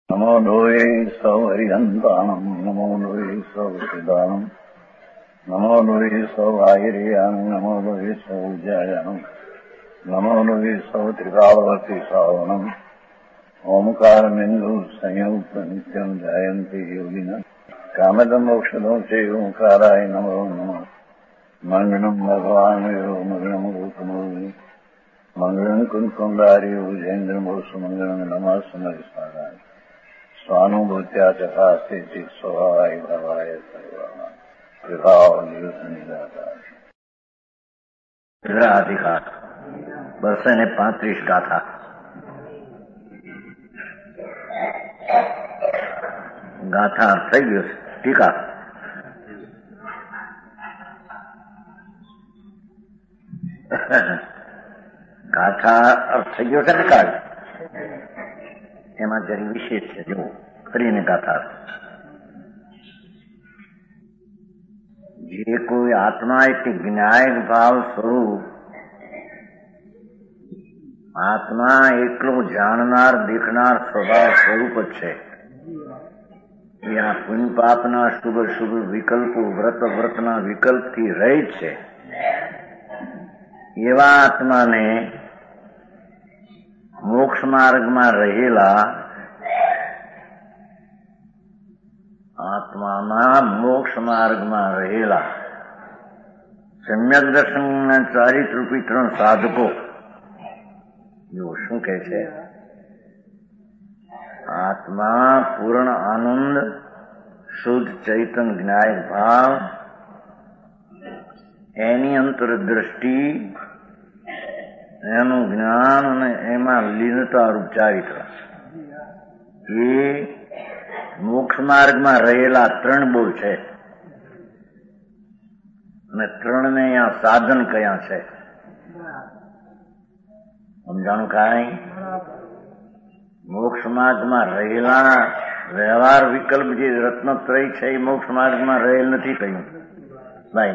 નમો લોહે સૌ હરિહંતાણમ નમો લોહે સૌ સિદાનમ નમો લોહે સૌ આયર્યાણમ નમો લોહે સૌ જયાણમ નમો લોહે સૌ ત્રિકાળવતી સાવણમ ઓમકારમિંદુ સંયુક્ત નિત્યમ જાયંતિ યોગિના કામદમ મોક્ષદો છે ઓંકારાય નમો નમઃ મંગળમ ભગવાન મંગળમ રૂપમો મંગળમ કુંકુંડાર્યો જૈન્દ્રમો સુમંગળમ નમઃ સમરિસ્મરાય સ્વાનુભૂત્યા ચકાસ્તે ચિત સ્વભાવાય ભવાય સર્વમાં વિભાવ નિવૃત્ત નિરાકાર અધિકાર 235 ગાથા. ગાથા થઈ ગયો છે. ટીકા. ગાથા અર્થ થઈ ગયો છે. ટીકા એમાં જરી વિશેષ છે. જો ફરીને ગાથા, જે કોઈ આત્મા એટલે જ્ઞાયક ભાવ સ્વરૂપ આત્મા એટલો જાણનાર દેખનાર સ્વભાવ સ્વરૂપ જ છે. એ આ પુણ્ય પાપના શુભ શુભ વિકલ્પો વ્રતના વિકલ્પથી રહિત છે. એવા આત્માને મોક્ષ માર્ગમાં રહેલા સમ્યક દર્શનના ચારિત્રરૂપી 3 સાધકો જો શું કહે છે? આત્મા પૂર્ણ આનંદ, શુદ્ધ ચૈતન જ્ઞાયક ભાવ, એની અંતરદ્રષ્ટિ, એનું જ્ઞાન અને એમાં લીનતારૂપ ચારિત્ર, એ મોક્ષ માર્ગમાં રહેલા 3 બોલ છે. અને 3 ને અહીંયા સાધન કયા છે? સમજાણું કાંઈ? મોક્ષ માર્ગમાં રહેલા વ્યવહાર વિકલ્પ જે રત્નત્રય છે એ મોક્ષ માર્ગમાં રહેલ નથી કહ્યું ભાઈ.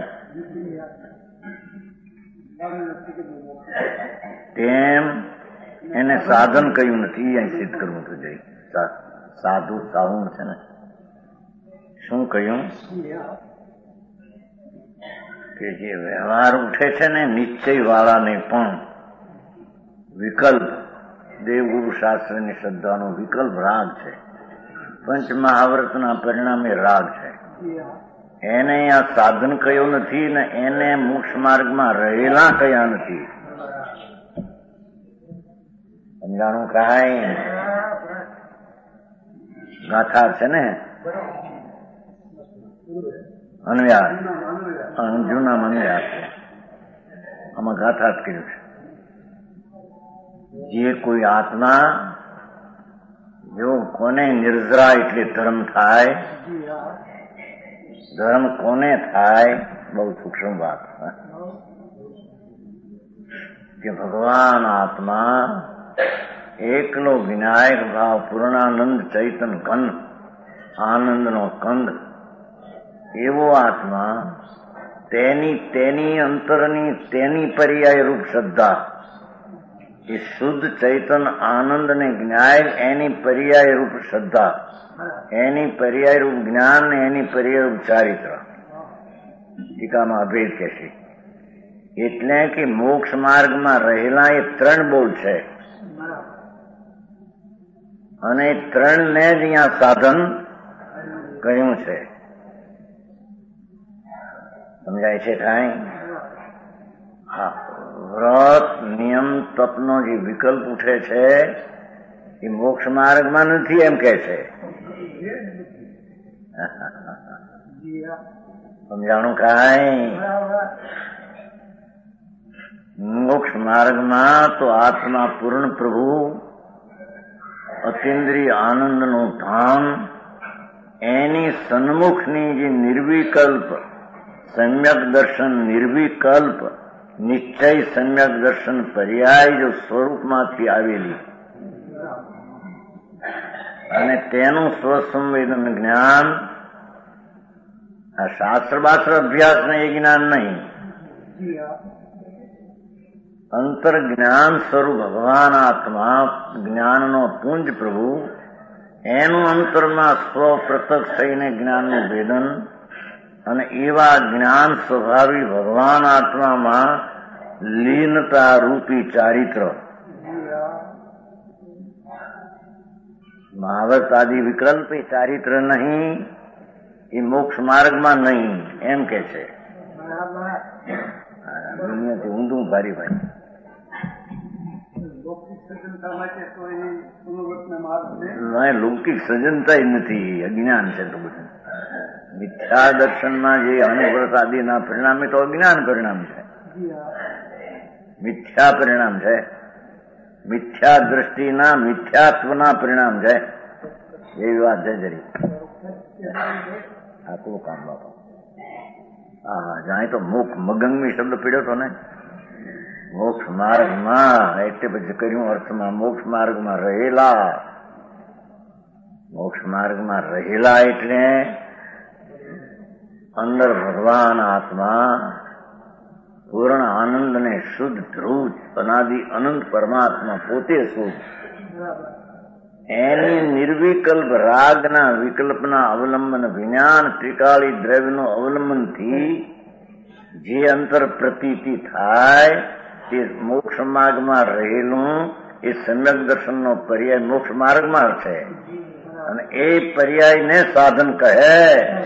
તેમ એને સાધન કહ્યું નથી. અહીં સિદ્ધ કરવું તો જઈ સાધુ સાહુણ છે ને. શું કહ્યું? કે જે વ્યવહાર ઉઠે છે ને નિશ્ચય વાળાને પણ વિકલ્પ, દેવગુરુ શાસ્ત્રની શ્રદ્ધાનો વિકલ્પ રાગ છે. પંચ મહાવ્રતના પરિણામે રાગ છે. એને આ સાધન કયો નથી ને એને મોક્ષ માર્ગમાં રહેલા કયા નથી. સમજાણું કાંઈ? ગાથા છે ને અન્વયાસ, જૂના અન્વયાસ, આમાં ગાથા જ કર્યું છે. જે કોઈ આત્મા, જો કોને નિર્જરા એટલે ધર્મ થાય, ધર્મ કોને થાય? બહુ સૂક્ષ્મ વાત કે ભગવાન આત્મા એકલો વિનાયક ભાવ, પૂર્ણાનંદ ચૈતન કંદ, આનંદનો કંદ, એવો આત્મા તેની અંતરની તેની પર્યાય રૂપ શ્રદ્ધા, એ શુદ્ધ ચૈતન આનંદ ને જ્ઞાન, એની પર્યાય રૂપ શ્રદ્ધા, એની પર્યાય રૂપ જ્ઞાન ને એની પર્યાય રૂપ ચારિત્ર. ટીકામાં અભેદ કહેશે. એટલે કે મોક્ષ માર્ગમાં રહેલા એ 3 બોલ છે. અને 3 ને જ અહીંયા સાધન કહ્યું છે. સમજાય છે કાંઈ? હા. વ્રત, નિયમ, તપનો જે વિકલ્પ ઉઠે છે એ મોક્ષ માર્ગમાં નથી એમ કે છે. સમજાણું કાંઈ? મોક્ષ માર્ગમાં તો આત્મા પૂર્ણ પ્રભુ, અતિન્દ્રિય આનંદનું ધામ, એની સન્મુખની જે નિર્વિકલ્પ સમ્યક દર્શન, નિર્વિકલ્પ નિશ્ચય સમ્યક દર્શન પર્યાય જો સ્વરૂપમાંથી આવેલી અને તેનું સ્વસંવેદન જ્ઞાન, આ શાસ્ત્ર બાસ્ત્ર અભ્યાસ ને એ જ્ઞાન નહીં, અંતર જ્ઞાન સ્વરૂપ ભગવાન આત્મા, જ્ઞાનનો પુંજ પ્રભુ, એનું અંતરમાં સ્વ પ્રત્યક્ષ થઈને જ્ઞાનનું ભેદન અને એવા જ્ઞાન સ્વભાવી ભગવાન આત્મામાં લીનતા રૂપી ચારિત્ર. મહાવત આદિ વિકલ્પી ચારિત્ર નહીં, એ મોક્ષ માર્ગમાં નહીં એમ કે છે. દુનિયાથી ઊંધું ભારી ભાઈ. લૌકિક સજનતા નથી, અજ્ઞાન છે તો બધું. મિથ્યા દર્શનમાં જે અનુવ્રત આદિના પરિણામે તો અજ્ઞાન પરિણામ છે, મિથ્યા પરિણામ છે, મિથ્યા દ્રષ્ટિના મિથ્યાત્વના પરિણામ છે. એવી વાત છે જરી. આટલું કામ બાપા. હા, જાણે તો મગંગમી શબ્દ પીડ્યો હતો ને, મોક્ષ માર્ગમાં એટલે પછી કર્યું અર્થમાં મોક્ષ માર્ગમાં રહેલા. મોક્ષ માર્ગમાં રહેલા એટલે અંદર ભગવાન આત્મા પૂર્ણ આનંદ ને શુદ્ધ ધ્રુવ અનાદિ અનંત પરમાત્મા પોતે શુદ્ધ, એની નિર્વિકલ્પ રાગના વિકલ્પના અવલંબન વિજ્ઞાન ત્રિકાળી દ્રવ્યનો અવલંબનથી જે અંતર પ્રતીતિ થાય તે મોક્ષ માર્ગમાં રહેલું એ સમ્યક દર્શનનો પર્યાય મોક્ષ માર્ગમાં છે. અને એ પર્યાયને સાધન કહે.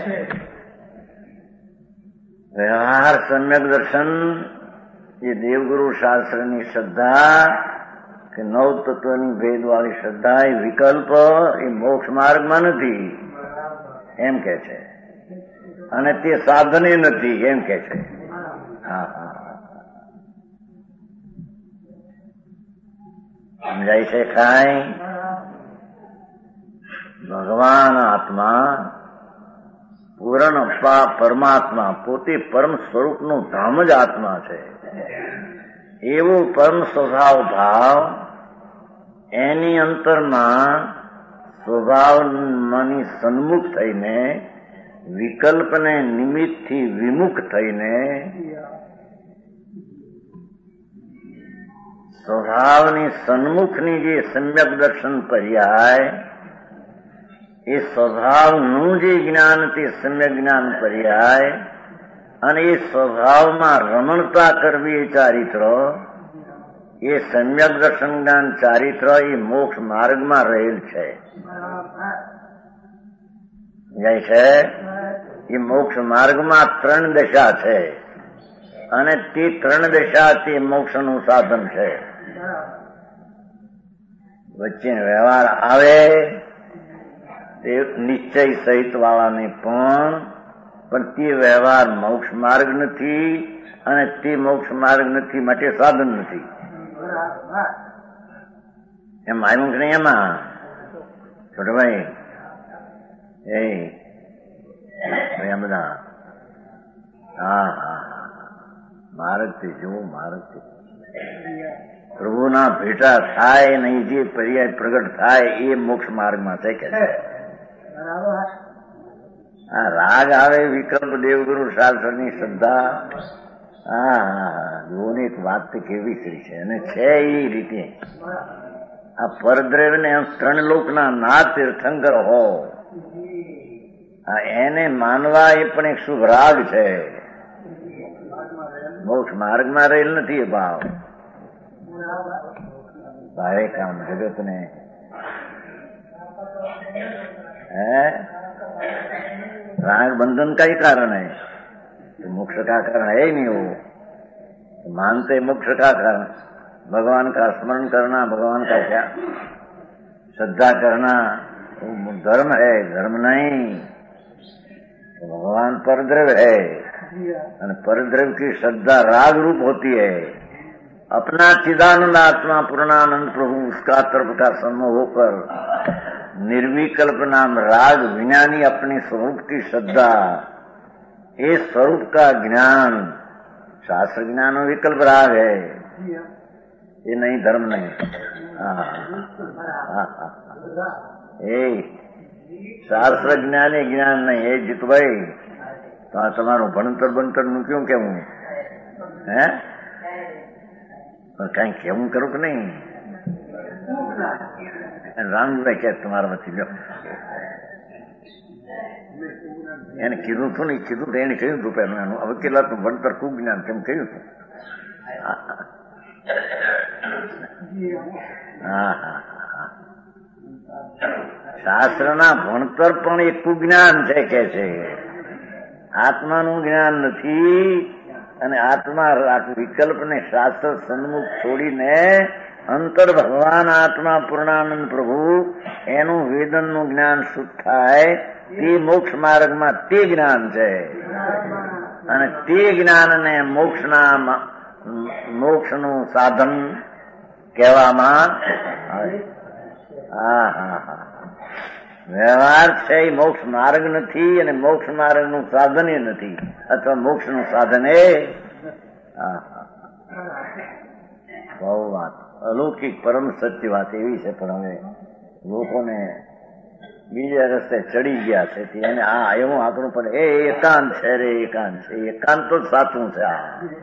વ્યવહાર સમ્યક દર્શન એ દેવગુરુ શાસ્ત્રની શ્રદ્ધા કે નવ તત્વની ભેદવાળી શ્રદ્ધા એ વિકલ્પ એ મોક્ષ માર્ગમાં નથી એમ કે છે. અને તે સાધને નથી એમ કે છે. હા હા, સમજાય છે કાંઈ? ભગવાન આત્મા પૂર્ણ પરમાત્મા પોતે પરમ સ્વરૂપનું ધામ જ આત્મા છે. એવો પરમ સ્વભાવ ભાવ એની અંતરમાં સ્વભાવની સન્મુખ થઈને વિકલ્પને નિમિત્તથી વિમુખ થઈને સ્વભાવની સન્મુખની જે સમ્યક દર્શન પર્યાય એ સ્વભાવનું જે જ્ઞાન તે સમ્યક જ્ઞાન પર્યાય અને એ સ્વભાવમાં રમણતા કરવી એ ચારિત્ર એ સમ્યક દર્શન જ્ઞાન ચારિત્ર એ મોક્ષ માર્ગમાં રહેલ છે. જાય છે એ મોક્ષ માર્ગમાં 3 દશા છે અને તે 3 દશા તે મોક્ષનું સાધન છે. વચ્ચે વ્યવહાર આવે તે નિશ્ચય સહિત વાળાને પણ તે વ્યવહાર મોક્ષ માર્ગ નથી અને તે મોક્ષ માર્ગ નથી માટે સાધન નથી. એમ આવ્યું કે નહીં? એમાં છોટભાઈ એ બધા હા હા માર્ગથી જુઓ, માર્ગથી પ્રભુના ભેટા થાય નહીં જે પર્યાય પ્રગટ થાય એ મોક્ષ માર્ગમાં છે કે હા. રાગ આવે વિકલ્પ દેવગુરુ શાસ્ત્રની શ્રદ્ધા. હા હા, જોને એક વાત તો કેવી કરી છે અને છે એ રીતે આ પરદ્રવ્યને 3 લોકના નાથ તીર્થંકર હો એને માનવા એ પણ એક શુભ રાગ છે. મોક્ષ માર્ગમાં રહેલ નથી એ ભાવ. ભારે કામ જગતને राग बंधन का ही कारण है, तो मोक्ष का कारण है ही नहीं. वो तो मानते मोक्ष का कारण भगवान का स्मरण करना, भगवान का क्या श्रद्धा करना वो धर्म है, धर्म नहीं. तो भगवान परद्रव्य है और परद्रव्य की श्रद्धा राग रूप होती है. अपना चिदानंद आत्मा पूर्णानंद प्रभु उसका तरफ का सम्मोह होकर निर्विकल्प नाम राग विज्ञानी अपने स्वरूप की श्रद्धा, ये स्वरूप का ज्ञान शास्त्र ज्ञान विकल्प राग है, ये नहीं धर्म नहीं. એ શાસ્ત્ર જ્ઞાન એ જ્ઞાન નહીં. એ જીતભાઈ તો આ તમારું ભણતર બંતર નું ક્યું કેવું હે કઈ કેવું કરું કે નહીં? રામજીભાઈ કે તમારા વચ્ચે લ્યો એને કીધું હતું ને કીધું એને કહ્યું હતું પેલું એનું હવે કેટલાનું ભણતર ખૂબ જ્ઞાન કેમ કહ્યું હતું. હા હા શાસ્ત્રના ભણતર પણ એક કુજ્ઞાન છે કે છે. આત્માનું જ્ઞાન નથી અને આત્મા વિકલ્પને શાસ્ત્ર સન્મુખ છોડીને અંતર ભગવાન આત્મા પૂર્ણાનંદ પ્રભુ એનું વેદનનું જ્ઞાન શુદ્ધ થાય તે મોક્ષ માર્ગમાં તે જ્ઞાન છે અને તે જ્ઞાનને મોક્ષનું સાધન કહેવામાં આવે. હા હા હા વ્યવહાર છે એ મોક્ષ માર્ગ નથી અને મોક્ષ માર્ગનું સાધન એ નથી અથવા મોક્ષનું સાધન એ બહુ વાત અલૌકિક પરમ સત્ય વાત એવી છે. પણ હવે લોકોને બીજા રસ્તે ચડી ગયા છે એને આ એવું આંકડું પડે એ એકાંત છે રે એકાંત છે. એકાંત તો સાચું છે. આ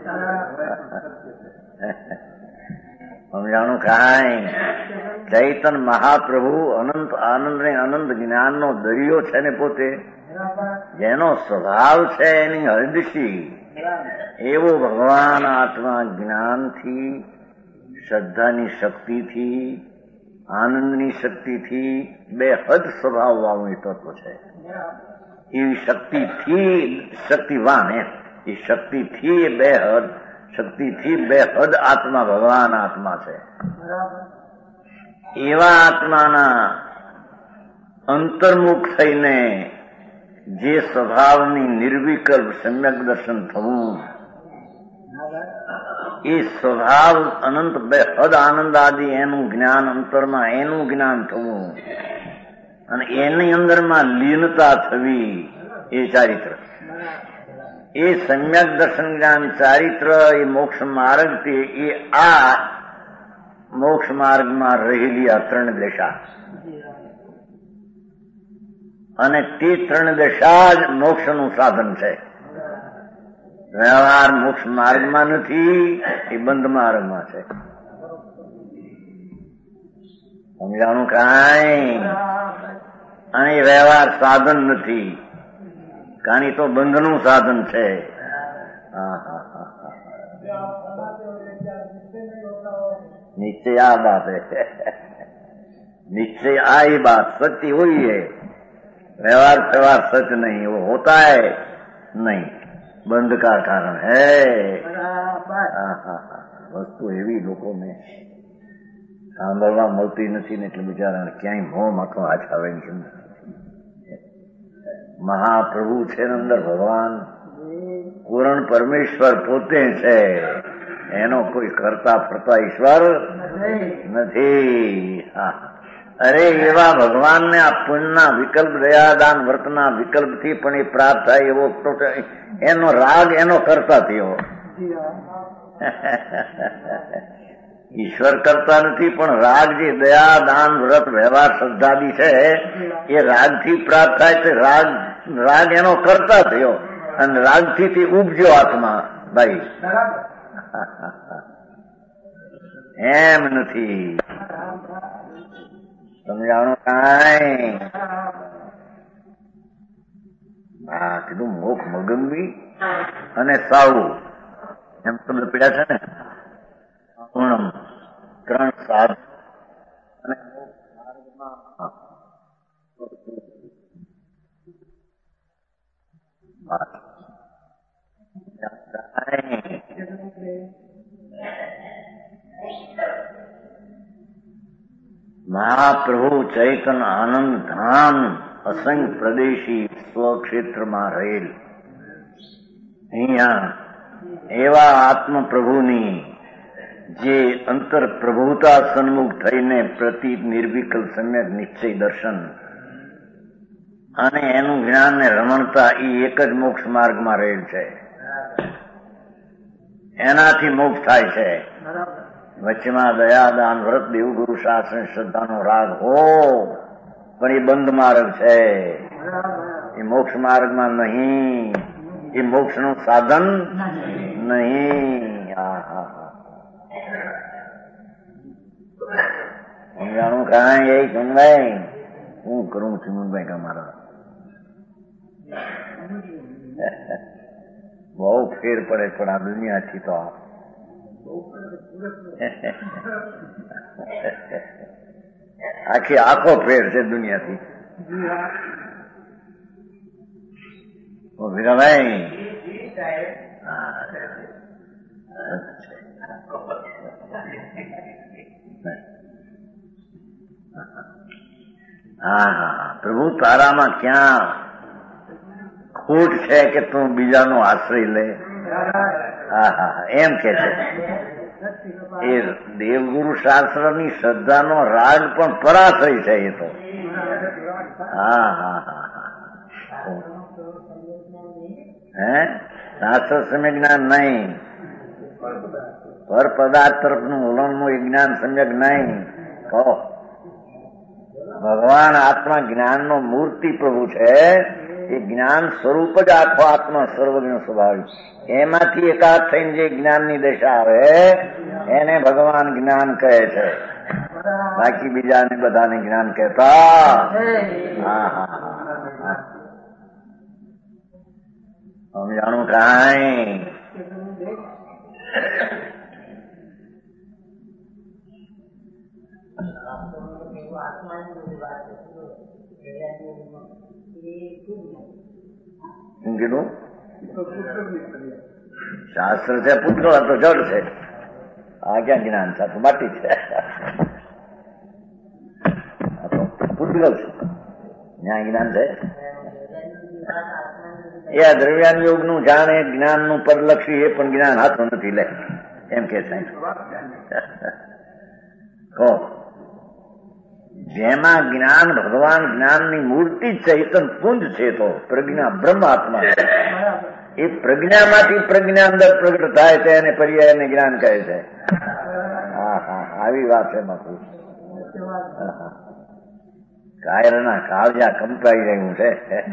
સમજાણું કાંઈ ચૈતન મહાપ્રભુ અનંત આનંદ ને અનંત જ્ઞાનનો દરિયો છે ને પોતે જેનો સ્વભાવ છે એની હદશી એવો ભગવાન આત્મા જ્ઞાનથી શ્રદ્ધાની શક્તિથી આનંદની શક્તિથી બે હદ સ્વભાવ વાળું એ તત્વ છે. એવી શક્તિથી શક્તિવાન એ શક્તિથી બે હદ શક્તિથી બે હદ આત્મા ભગવાન આત્મા છે. એવા આત્માના અંતર્મુખ થઈને જે સ્વભાવની નિર્વિકલ્પ સમ્યક દર્શન થવું એ સ્વભાવ અનંત બે હદ આનંદ આદિ એનું જ્ઞાન અંતરમાં એનું જ્ઞાન થવું અને એની અંદરમાં લીનતા થવી એ ચારિત્ર. એ સમ્યક દર્શન જ્ઞાન ચારિત્ર એ મોક્ષ માર્ગ એ આ મોક્ષ માર્ગમાં રહેલી આ ત્રણ દશા અને તે ત્રણ દશા જ મોક્ષનું સાધન છે. વ્યવહાર મોક્ષ માર્ગમાં નથી એ બંધ માર્ગમાં છે. સમજાણું કાંઈ અને વ્યવહાર સાધન નથી કારણ તો બંધનું સાધન છે. निश्चय आ बात है निश्चय आ ही बात सच्ची हुई है. व्यवहार व्यवहार सच नहीं वो होता है नहीं बंध का कारण है. वस्तु એવી લોકોને સાંભળવા મળતી નથી ને એટલે બિચારાને ક્યાંય મોં માથો હાથ આવે ને મહાપ્રભુ છે ને અંદર ભગવાન પૂર્ણ પરમેશ્વર પોતે છે. એનો કોઈ કરતા ફરતા ઈશ્વર નથી. અરે એવા ભગવાનને આ પુણ્યના વિકલ્પ દયાદાન વર્તના વિકલ્પથી પણ એ પ્રાપ્ત થાય એવો એનો રાગ એનો કરતા થયો. ઈશ્વર કરતા નથી પણ રાગ જે દયા દાન વ્રત વ્યવહાર શ્રદ્ધાદી છે એ રાગથી પ્રાપ્ત થાય તે રાગ એનો કરતા થયો અને રાગથી તે ઉપજ્યો આત્મા. ભાઈ એમ નથી. સમજાણું કાંઈ હા કીધું મોખ મગનવી અને સાવું એમ તમે પીડ્યા છે ને પૂર્ણમ ત્રણ સાત અને મહાપ્રભુ ચૈતન આનંદ ધામ અસંખ્ય પ્રદેશી સ્વક્ષેત્રમાં રહેલ અહીંયા એવા આત્મપ્રભુની જે અંતર પ્રભુતા સન્મુખ થઈને પ્રતિ નિર્વિકલ્પ સમ્યક નિશ્ચય દર્શન અને એનું જ્ઞાન ને રમણતા એ એક જ મોક્ષ માર્ગમાં રહેલ છે. એનાથી મોક્ષ થાય છે. વચ્ચેમાં દયા દાન વ્રત દેવગુરુ શાસન શ્રદ્ધાનો રાગ હો પણ એ બંધ માર્ગ છે. એ મોક્ષ માર્ગમાં નહીં. એ મોક્ષનું સાધન નહીં. સમજાણું કાંઈ એ ચિમનભાઈ હું કરું ચિમનભાઈ તમારા બહુ ફેર પડે પણ આ દુનિયાથી તો આખી આખો ફેર છે દુનિયાથી. ભીરાભાઈ હા હા પ્રભુ તારામાં ક્યાં ખોટ છે કે તું બીજાનો આશ્રય લે? હા હા એમ કે છે. એ દેવગુરુ શાસ્ત્રની શ્રદ્ધાનો રાગ પણ પરાશ્રય છે એ તો. હા હા હા હે શાસ્ત્ર સમ્યક જ્ઞાન નહીં, પર પદાર્થ તરફનું વલણનું એ જ્ઞાન સમ્યક નહીં. કહો ભગવાન આત્મા જ્ઞાનનો મૂર્તિ પ્રભુ છે. એ જ્ઞાન સ્વરૂપ જ આખો આત્મા સર્વજ્ઞ સ્વભાવિક. એમાંથી એકાદ થઈને જે જ્ઞાનની દશા આવે એને ભગવાન જ્ઞાન કહે છે. બાકી બીજાને બધાને જ્ઞાન કહેતા. હા હા હા સમજાણું કાંઈ? શું કીધું? શાસ્ત્ર છે પુત્ર તો જડ છે. આ ક્યાં જ્ઞાન છે? તો માટી છે. પુત્ર છે ત્યાં જ્ઞાન છે. એ દ્રવ્યાન યોગ નું જાણે જ્ઞાન નું પરલક્ષી એ પણ જ્ઞાન હાથમાં નથી લે એમ કે છે. જેમાં જ્ઞાન ભગવાન જ્ઞાનની મૂર્તિ જ ચૈતન પુંજ છે. તો પ્રજ્ઞા બ્રહ્મ આત્મા એ પ્રજ્ઞામાંથી પ્રજ્ઞા અંદર પ્રગટ થાય છે અને પર્યાયને જ્ઞાન કહે છે. હા હા આવી વાત છે બાપુ. કાયરના કાળજા કંપાઈ રહ્યું છે.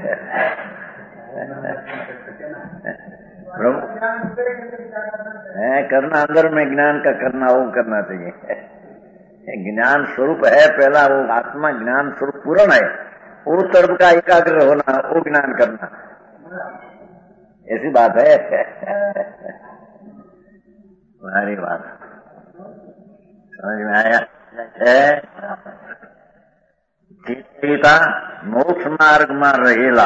करना अंदर में ज्ञान का करना वो करना चाहिए. ज्ञान स्वरूप है पहला, वो आत्मा ज्ञान स्वरूप पूर्ण है. वो तरफ का एकाग्र होना, वो ज्ञान करना, ऐसी बात है. तुम्हारी बात समझ में आया है. चिता मोक्ष मार्ग में रहेला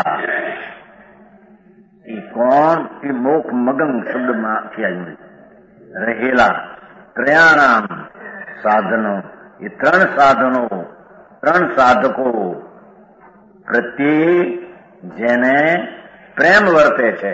कौन की मोक्ष मगन शब्द में किया रहेला त्रयाणाम साधनों, ये त्रण साधको प्रत्ये जेने प्रेम वर्ते छे.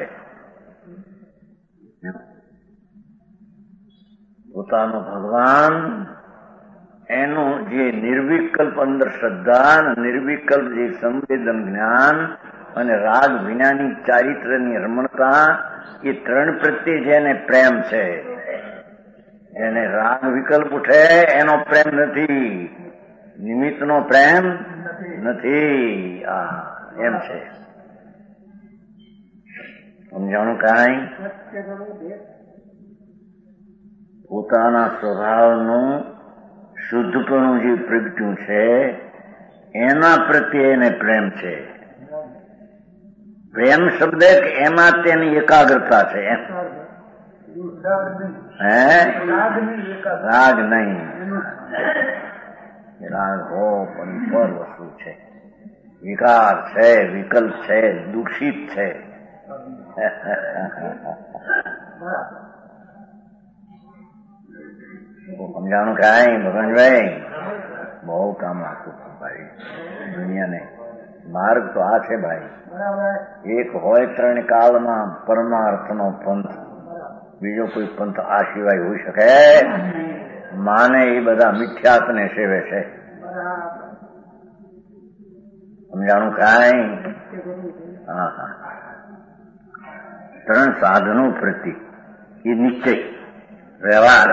પોતાનો ભગવાન એનું જે નિર્વિકલ્પ અંદર શ્રદ્ધા, નિર્વિકલ્પ જે સંવેદન જ્ઞાન અને રાગ વિનાની ચારિત્રની રમણતા, એ ત્રણ પ્રત્યે જેને પ્રેમ છે. એને રાગ વિકલ્પ ઉઠે એનો પ્રેમ નથી, નિમિત્તનો પ્રેમ નથી. એમ છે. સમજાણું કાંઈ? પોતાના સ્વભાવનું શુદ્ધપણું જે પ્રગટ્યું છે એના પ્રત્યે એને પ્રેમ છે. પ્રેમ શબ્દ એમાં તેની એકાગ્રતા છે. રાગ નહીં. રાગ હો પણ પર વસ્તુ છે, વિકાર છે, વિકલ્પ છે, દૂષિત છે. સમજાણું કાંઈ ભગવાનભાઈ? બહુ કામ આપતું ભાઈ દુનિયાને. માર્ગ તો આ છે ભાઈ. એક હોય ત્રણ કાળમાં પરમાર્થનો પંથ, બીજો કોઈ પંથ આ સિવાય હોઈ શકે? માને એ બધા મિથ્યાત્વને સેવે છે. સમજાણું કાંઈ? હા હા. ત્રણ સાધનો પ્રતિ એ નિશ્ચય વ્યવહાર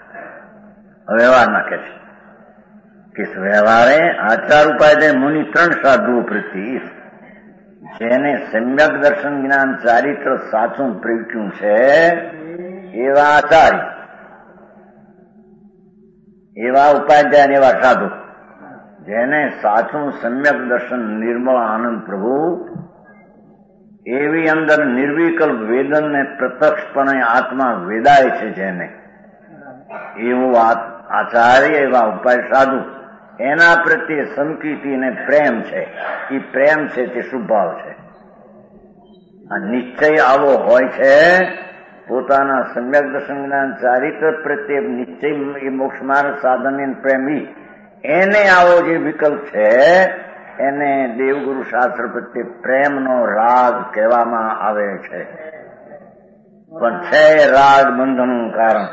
નાખે છે કે વ્યવહારે આચાર ઉપાય મુનિ ત્રણ સાધુઓ પ્રતિ જેને સમ્યક દર્શન જ્ઞાન ચારિત્ર સાચું પ્રગટ્યું છે એવા આચાર્ય, એવા ઉપાધ્યાય, એવા સાધુ જેને સાચું સમ્યક દર્શન નિર્મળ આનંદ પ્રભુ એવી અંદર નિર્વિકલ્પ વેદનને પ્રત્યક્ષપણે આત્મા વેદાય છે, જેને એવું આચાર્ય એવા ઉપાય સાધુ એના પ્રત્યે સંકિતિ અને પ્રેમ છે. એ પ્રેમ છે તે શુભાવ છે. આ નિશ્ચય આવો હોય છે પોતાના સમ્યક દર્શન જ્ઞાન ચારિત્ર પ્રત્યે નિશ્ચય એ મોક્ષ માર્ગ સાધન પ્રેમી એને આવો જે વિકલ્પ છે એને દેવગુરુ શાસ્ત્ર પ્રત્યે પ્રેમનો રાગ કહેવામાં આવે છે. પણ છે રાગ બંધનનું કારણ.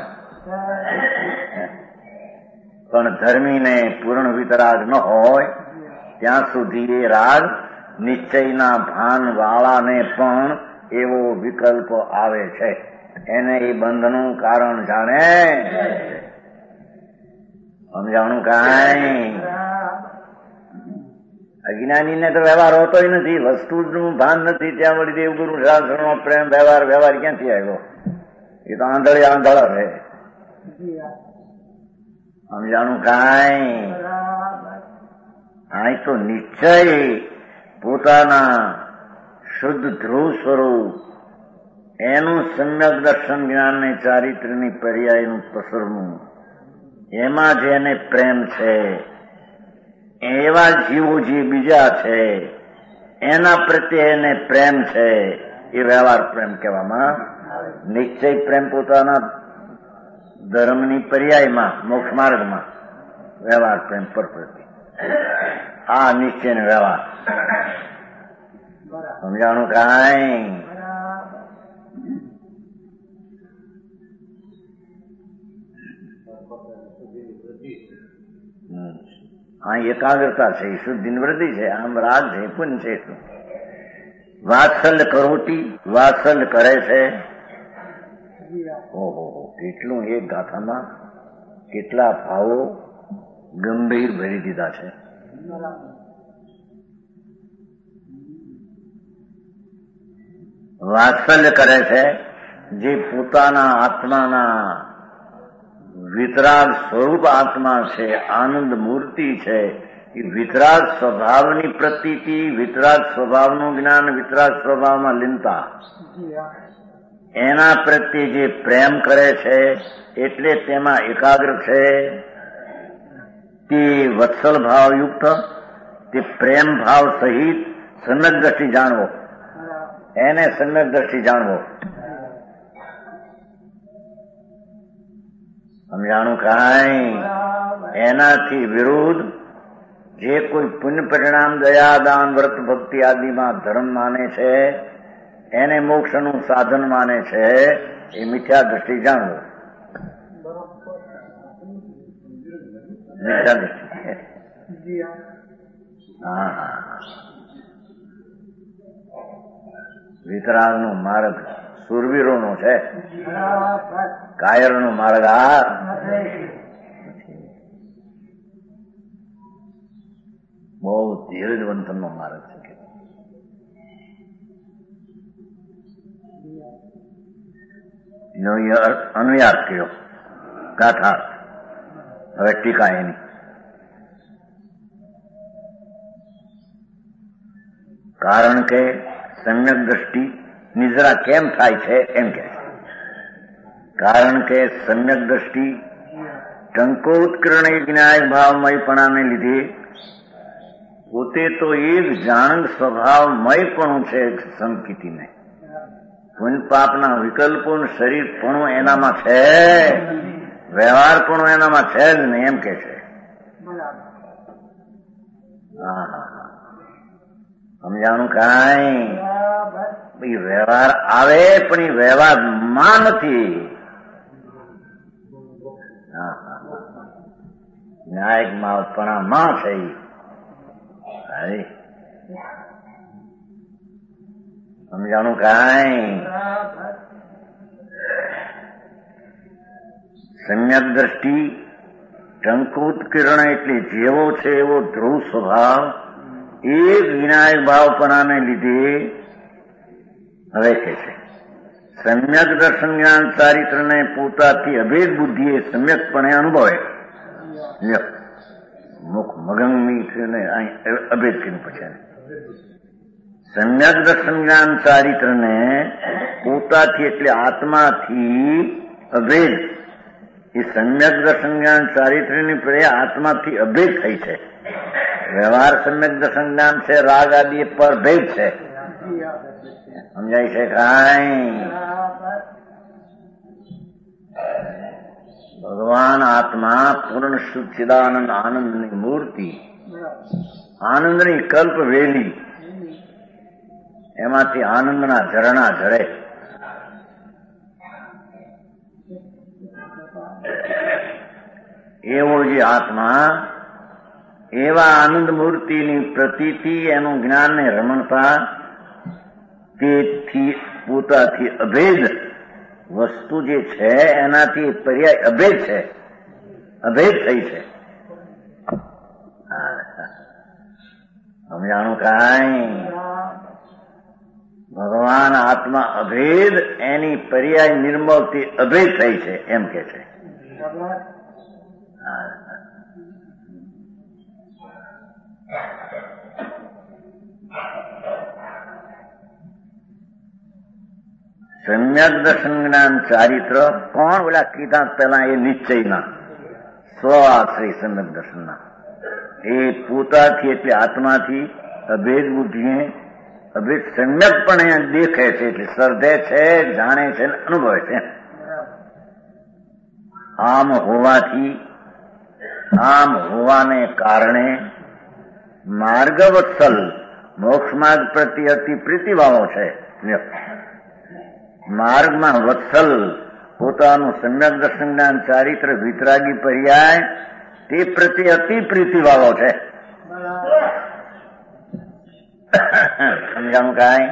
પણ ધર્મીને પૂર્ણ વિતરાગ ન હોય ત્યાં સુધી એ રાગ નિશ્ચયના ભાન વાળાને પણ એવો વિકલ્પ આવે છે. એને એ બંધનું કારણ જાણે સમજાણું કાંઈ. અજ્ઞાનીને તો વ્યવહાર હોતો નથી, વસ્તુનું ભાન નથી, ત્યાં વળી દેવગુરુ શાસ્ત્રનો પ્રેમ વ્યવહાર ક્યાંથી આવ્યો? એ તો આંધળા છે. સમજાણું કાંઈ. આ તો નિશ્ચય પોતાના શુદ્ધ ધ્રુવ સ્વરૂપ એનું સમ્યક દર્શન જ્ઞાન ને ચારિત્રની પર્યાયનું પસરવું, એમાં જેને પ્રેમ છે એવા જીવો જે બીજા છે એના પ્રત્યે એને પ્રેમ છે એ વ્યવહાર પ્રેમ કહેવામાં. નિશ્ચય પ્રેમ પોતાના ધર્મની પર્યાયમાં મોક્ષ માર્ગમાં વ્યવહાર પ્રેમ પર પ્રતિ આ નિશ્ચય ને વ્યવહાર. સમજાણું કાંઈ. આ એકાગ્રતા છે, શુદ્ધિની વૃદ્ધિ છે, આમ રાગ છે, પુણ્ય છે. વાત્સલ્ય કરોટી વાત્સલ્ય કરે છે. ઓહો, કેટલું એક ગાથામાં કેટલા ભાવો ગંભીર ભરી દીધા છે. વાત્સલ્ય કરે છે જે પોતાના આત્માના વિતરાગ સ્વરૂપ આત્મા છે, આનંદ મૂર્તિ છે. એ વિતરાગ સ્વભાવની પ્રતીતિ, વિતરાગ સ્વભાવનું જ્ઞાન, વિતરાગ સ્વભાવમાં લીનતા, એના પ્રત્યે જે પ્રેમ કરે છે એટલે તેમાં એકાગ્ર છે. તે વત્સલ ભાવયુક્ત, તે પ્રેમ ભાવ સહિત સમ્યક દ્રષ્ટિ જાણવો, એને સમ્યક દ્રષ્ટિ જાણવો. સમજાણું કાંઈ. એનાથી વિરુદ્ધ જે કોઈ પુણ્ય પરિણામ દયા દાન વ્રત ભક્તિ આદિમાં ધર્મ માને છે, એને મોક્ષનું સાધન માને છે, એ મિથ્યા દ્રષ્ટિ જાણવો. મિથ્યા દ્રષ્ટિ. હા, વિતરાગનો માર્ગ સુરવીરોનો છે, કાયરનો માર્ગ આ બહુ ધીરજવંતનો માર્ગ છે. અનુયાદ કર્યો ગાથા. હવે ટીકા એની. કારણ કે સમ્યક દ્રષ્ટિ નિદ્રા કેમ થાય છે એમ કે છે. કારણ કે સમ્યક દ્રષ્ટિ ટંકોત્કરણ જ્ઞાય ભાવમયપણાને લીધે પોતે તો એક જાણંગ સ્વભાવમયપણું છે. સંકિતિને પુણ્ય પાપના વિકલ્પો શરીર પણ એનામાં છે, વ્યવહાર પણ એનામાં છે જ નહીં એમ કે છે. સમજાણું કાંઈ. વ્યવહાર આવે પણ એ વ્યવહારમાં નથી. ન્યાયિકમાં પણામાં છે. સમજાણું કાંઈ. સમ્યક દ્રષ્ટિ ટંકોત્કીર્ણ એટલે જેવો છે એવો ધ્રુવ સ્વભાવ એક વિનાયક ભાવપણાને લીધે હવે કે છે સમ્યક દર્શન જ્ઞાન ચારિત્રને પોતાથી અભેદ બુદ્ધિએ સમ્યકપણે અનુભવે. મુખ મગનની થઈને અહીં અભેદ કરીને પછી સમ્યક દર્શન જ્ઞાન ચારિત્રને પોતાથી એટલે આત્માથી અભેદ, એ સમ્યક દર્શન જ્ઞાન ચારિત્રની પ્રયા આત્માથી અભેદ થઈ છે. વ્યવહાર સમ્યક દર્શન જ્ઞાન છે, રાગ આદિ પર ભેદ છે. સમજાય છે કાંઈ? ભગવાન આત્મા પૂર્ણ શુદ્ધિદાનંદ આનંદની મૂર્તિ, આનંદની કલ્પ વેલી, એમાંથી આનંદના ઝરણા ઝરે. એવો જે આત્મા, એવા આનંદ મૂર્તિની પ્રતીતિ, એનું જ્ઞાન ને રમણતા, તેથી પોતાથી અભેદ વસ્તુ જે છે એનાથી પર્યાય અભેદ છે, અભેદ થઈ છે. સમજાણું કાંઈ? ભગવાન આત્મા અભેદ, એની પર્યાય નિર્મળથી અભેદ થઈ છે એમ કે છે. સમ્યક દર્શન જ્ઞાન ચારિત્ર કોણ ઓલા કીધા પેલા એ નિશ્ચયના સ્વ આશ્રય સમ્યક દર્શનના, એ પોતાથી એટલે આત્માથી અભેદ બુદ્ધિએ અભેદ સમ્યક પણ એ દેખે છે, એટલે શ્રદ્ધે છે, જાણે છે, અનુભવે છે. આમ હોવાથી, આમ હોવાને કારણે માર્ગવત્સલ મોક્ષ માર્ગ પ્રત્યે અતિ પ્રીતિભાવો છે. માર્ગમાં વત્સલ પોતાનું સમ્યક દર્શન જ્ઞાન ચારિત્ર વિતરાગી પર્યાય તે પ્રત્યે અતિ પ્રીતિભાવો છે. સમજાણું કાંઈ?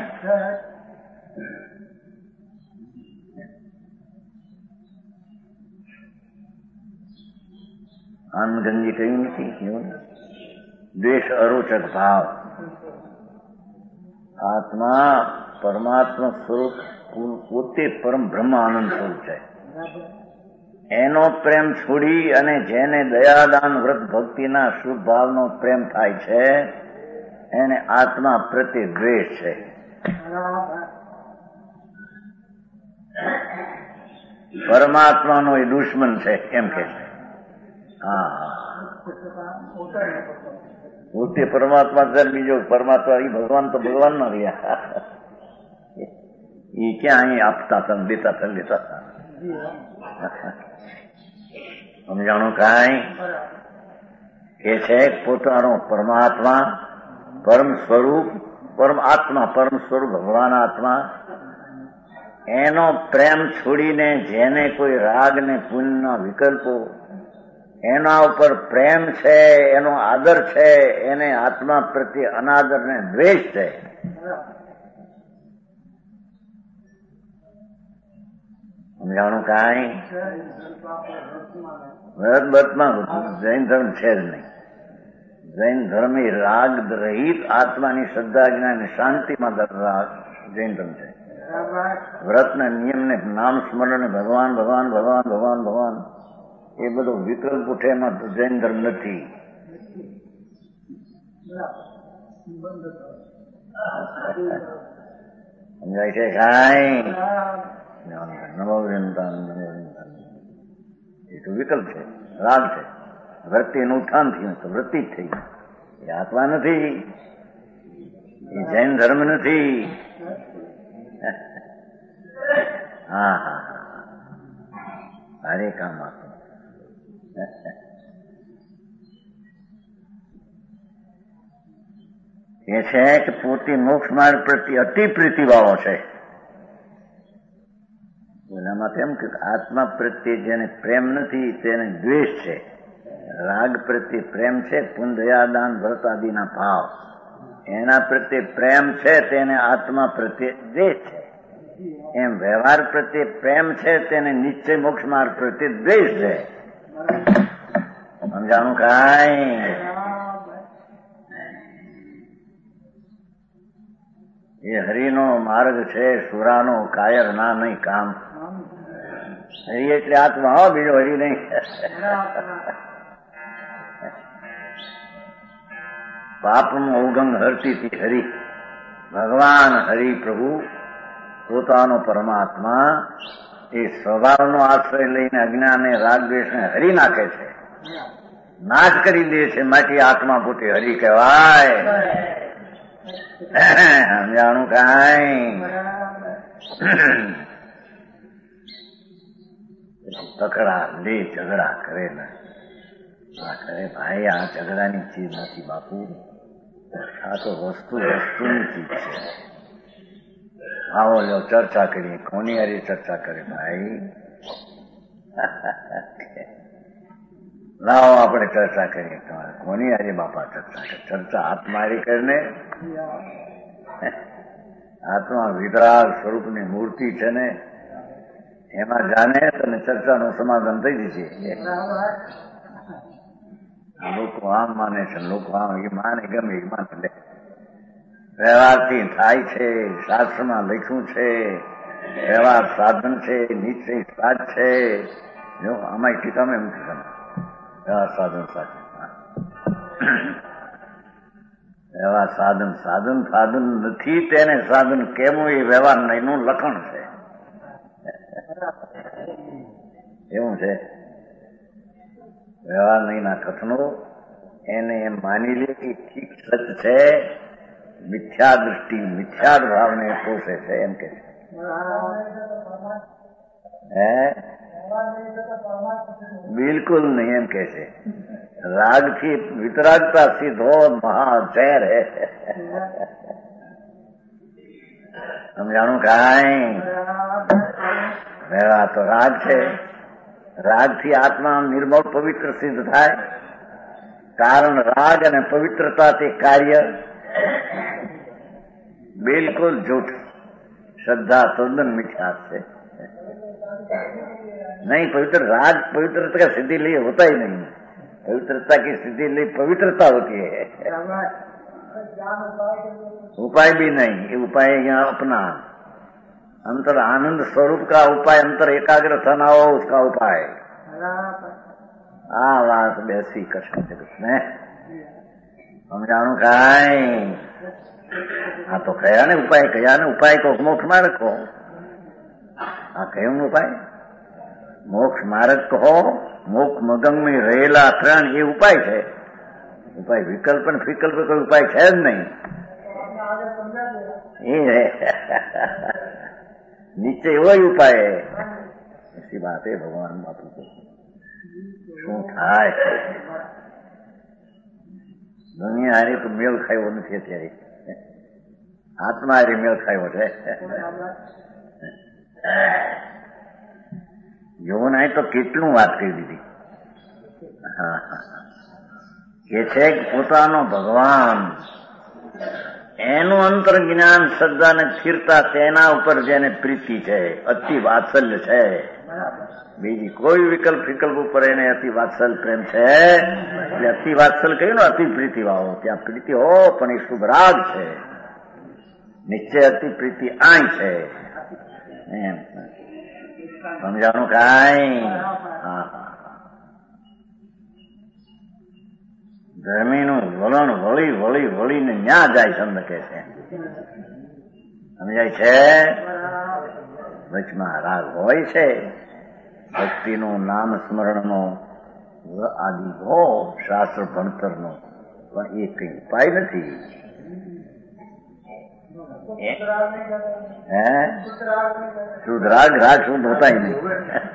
આનંદગંજી કહ્યું નથી, દ્વેષ અરોચક ભાવ. આત્મા પરમાત્મા સ્વરૂપ પોતે પરમ બ્રહ્મ આનંદ સ્વરૂપ છે. એનો પ્રેમ છોડી અને જેને દયાદાન વ્રત ભક્તિના શુભ ભાવનો પ્રેમ થાય છે એને આત્મા પ્રત્યે દ્વેષ છે. પરમાત્માનો એ દુશ્મન છે એમ કે છે. હા, પોતે પરમાત્મા, બીજો પરમાત્મા, એ ભગવાન તો ભગવાન ના રહ્યા. એ ક્યાં અહીં આપતા હતા, દેતા હતા, લેતા હતા. સમજાણું કાંઈ? એ છે પોતાનો પરમાત્મા, પરમ સ્વરૂપ, પરમ આત્મા, પરમ સ્વરૂપ ભગવાન આત્મા, એનો પ્રેમ છોડીને જેને કોઈ રાગ ને પુણ્યના વિકલ્પો, એના ઉપર પ્રેમ છે, એનો આદર છે, એને આત્મા પ્રત્યે અનાદર ને દ્વેષ છે. સમજાણું કાંઈ? વ્રત બતમાં જૈન ધર્મ છે જ નહીં. જૈન ધર્મ એ રાગ રહિત આત્માની શ્રદ્ધા જ્ઞાન શાંતિમાં જૈન ધર્મ છે. વ્રતના નિયમને નામ સ્મરણ ભગવાન ભગવાન ભગવાન ભગવાન ભગવાન એ બધો વિકલ્પ ઉઠે એમાં જૈન ધર્મ નથી. સમજાય છે કાંઈ? એ તો વિકલ્પ છે, રાગ છે. વૃત્તિ એનું ઉત્થાન થયું તો વૃત્તિ જ થઈ. એ આત્મા નથી, એ જૈન ધર્મ નથી. હા હા હા, હરે કામ આપો. એ છે કે પોતે મોક્ષ માર્ગ પ્રત્યે અતિ પ્રીતિભાવો છે. એનામાં તેમ કે આત્મા પ્રત્યે જેને પ્રેમ નથી તેને દ્વેષ છે. રાગ પ્રત્યે પ્રેમ છે, પુંદયાદાન વ્રત આદિના ભાવ, એના પ્રત્યે પ્રેમ છે, તેને આત્મા પ્રત્યે દ્વેષ છે. એમ વ્યવહાર પ્રત્યે પ્રેમ છે, તેને નિશ્ચય મોક્ષ માર્ગ પ્રત્યે દ્વેષ છે. સમજાણું કાંઈ? એ હરિનો માર્ગ છે, સુરાનો કાયર ના નહીં કામ. હરિ એટલે આત્મા, હો, બીજો હરિ નહીં. પાપનું અવગંગ હરતી હતી હરિ. ભગવાન હરિ પ્રભુ પોતાનો પરમાત્મા એ સ્વભાવનો આશ્રય લઈને અજ્ઞાને રાગદ્વેષને હરી નાખે છે, નાશ કરી દે છે. માટે આત્મા પોતે હરિ કહેવાય. સમજાણું કાંઈ? તકરા લે ઝઘડા કરે ને કરે ભાઈ, આ ઝઘડાની ચીજ નથી બાપુ, આ તો વસ્તુની ચીજ છે. આવો લો ચર્ચા કરીએ. કોની હારી ચર્ચા કરે ભાઈ? લાવો આપણે ચર્ચા કરીએ. તમારે કોની હારી બાપા ચર્ચા કરે? ચર્ચા આત્મારી કરીને. આત્મા વિતરાગ સ્વરૂપની મૂર્તિ છે ને, એમાં જાણે તને ચર્ચાનું સમાધાન થઈ જશે. લોકો આમ માને છે, લોકો આમ એ માને, ગમે એ માને લે. વ્યવહારથી થાય છે. શાસ્ત્રમાં લખ્યું છે વ્યવહાર સાધન છે, નિશ્ચય સાધ છે. જો આમાં ટીકામાં એમ છે વ્યવહાર સાધન સાધન વ્યવહાર સાધન સાધન સાધન નથી, તેને સાધન કેવું એ વ્યવહાર એનું લખણ છે. એવું છે વ્યવહાર નહીં ના કથનો એને એમ માની લે કે ઠીક સચ છે. મિથ્યા દૃષ્ટિ મિથ્યા ભાવને પોષે છે એમ કે છે. બિલકુલ નહીં એમ કે છે. રાગથી વિતરાગતા સીધો મહાઝેર હે. સમજાણું કાંઈ? વ્યવહાર તો રાગ છે. રાગથી આત્મા નિર્મળ પવિત્ર સિદ્ધ થાય. કારણ રાગ અને પવિત્રતા તે કાર્ય बिल्कुल झूठ. श्रद्धा तद्दन मिथ्या से नहीं. पवित्र राग पवित्रता का सिद्धि लिए होता ही नहीं. पवित्रता की सिद्धि लिए पवित्रता होती है, उपाय भी नहीं. ये उपाय यहाँ अपना अंतर आनंद स्वरूप का उपाय, अंतर एकाग्र ना हो उसका उपाय. आ बात बेसी कृष्ण जगत में समझाणु काई. हाँ तो कया ने उपाय को मोक्ष मार्ग को. हाँ कયું उपाय? मोक्ष मार्ग को मोक्ष मगंग में रहेला ત્રણ એ ઉપાય છે. ઉપાય વિકલ્પ અને વિકલ્પ કોઈ ઉપાય છે જ નહીં. એ નીચે એવો ઉપાય એસી વાત है भगवान बापू को. શું થાય? દુનિયા હારે તો મેળ ખાયો નથી અત્યારે. આત્મા હારે મેળ ખાયો છે. યોનાએ તો કેટલું વાત કરી દીધી. કે છે કે પોતાનો ભગવાન એનું અંતર જ્ઞાન શ્રદ્ધા અને સ્થિરતા તેના ઉપર જેને પ્રીતિ છે, અતિ વાત્સલ્ય છે. બીજી કોઈ વિકલ્પ વિકલ્પ ઉપર એને અતિ વાત્સલ્ય પ્રેમ છે. એટલે અતિ વાત્સલ્ય કહ્યું ને, અતિ પ્રીતિ વાળો. ત્યાં પ્રીતિ હો પણ એ શુભ રાગ છે. નિશ્ચય અતિ પ્રીતિ આય છે એમ. સમજાણું કાંઈ? હા. ધર્મીનું વલણ વળી વળી વળીને ન્યા જાય છંદ કે છે. સમજાય છે? વચમાં રાગ હોય છે. ભક્તિનો નામ સ્મરણનો આદિ હો શાસ્ત્ર ભણતરનો, પણ એ કઈ ઉપાય નથી. शुद्ध राग शुद्ध होता ही नहीं.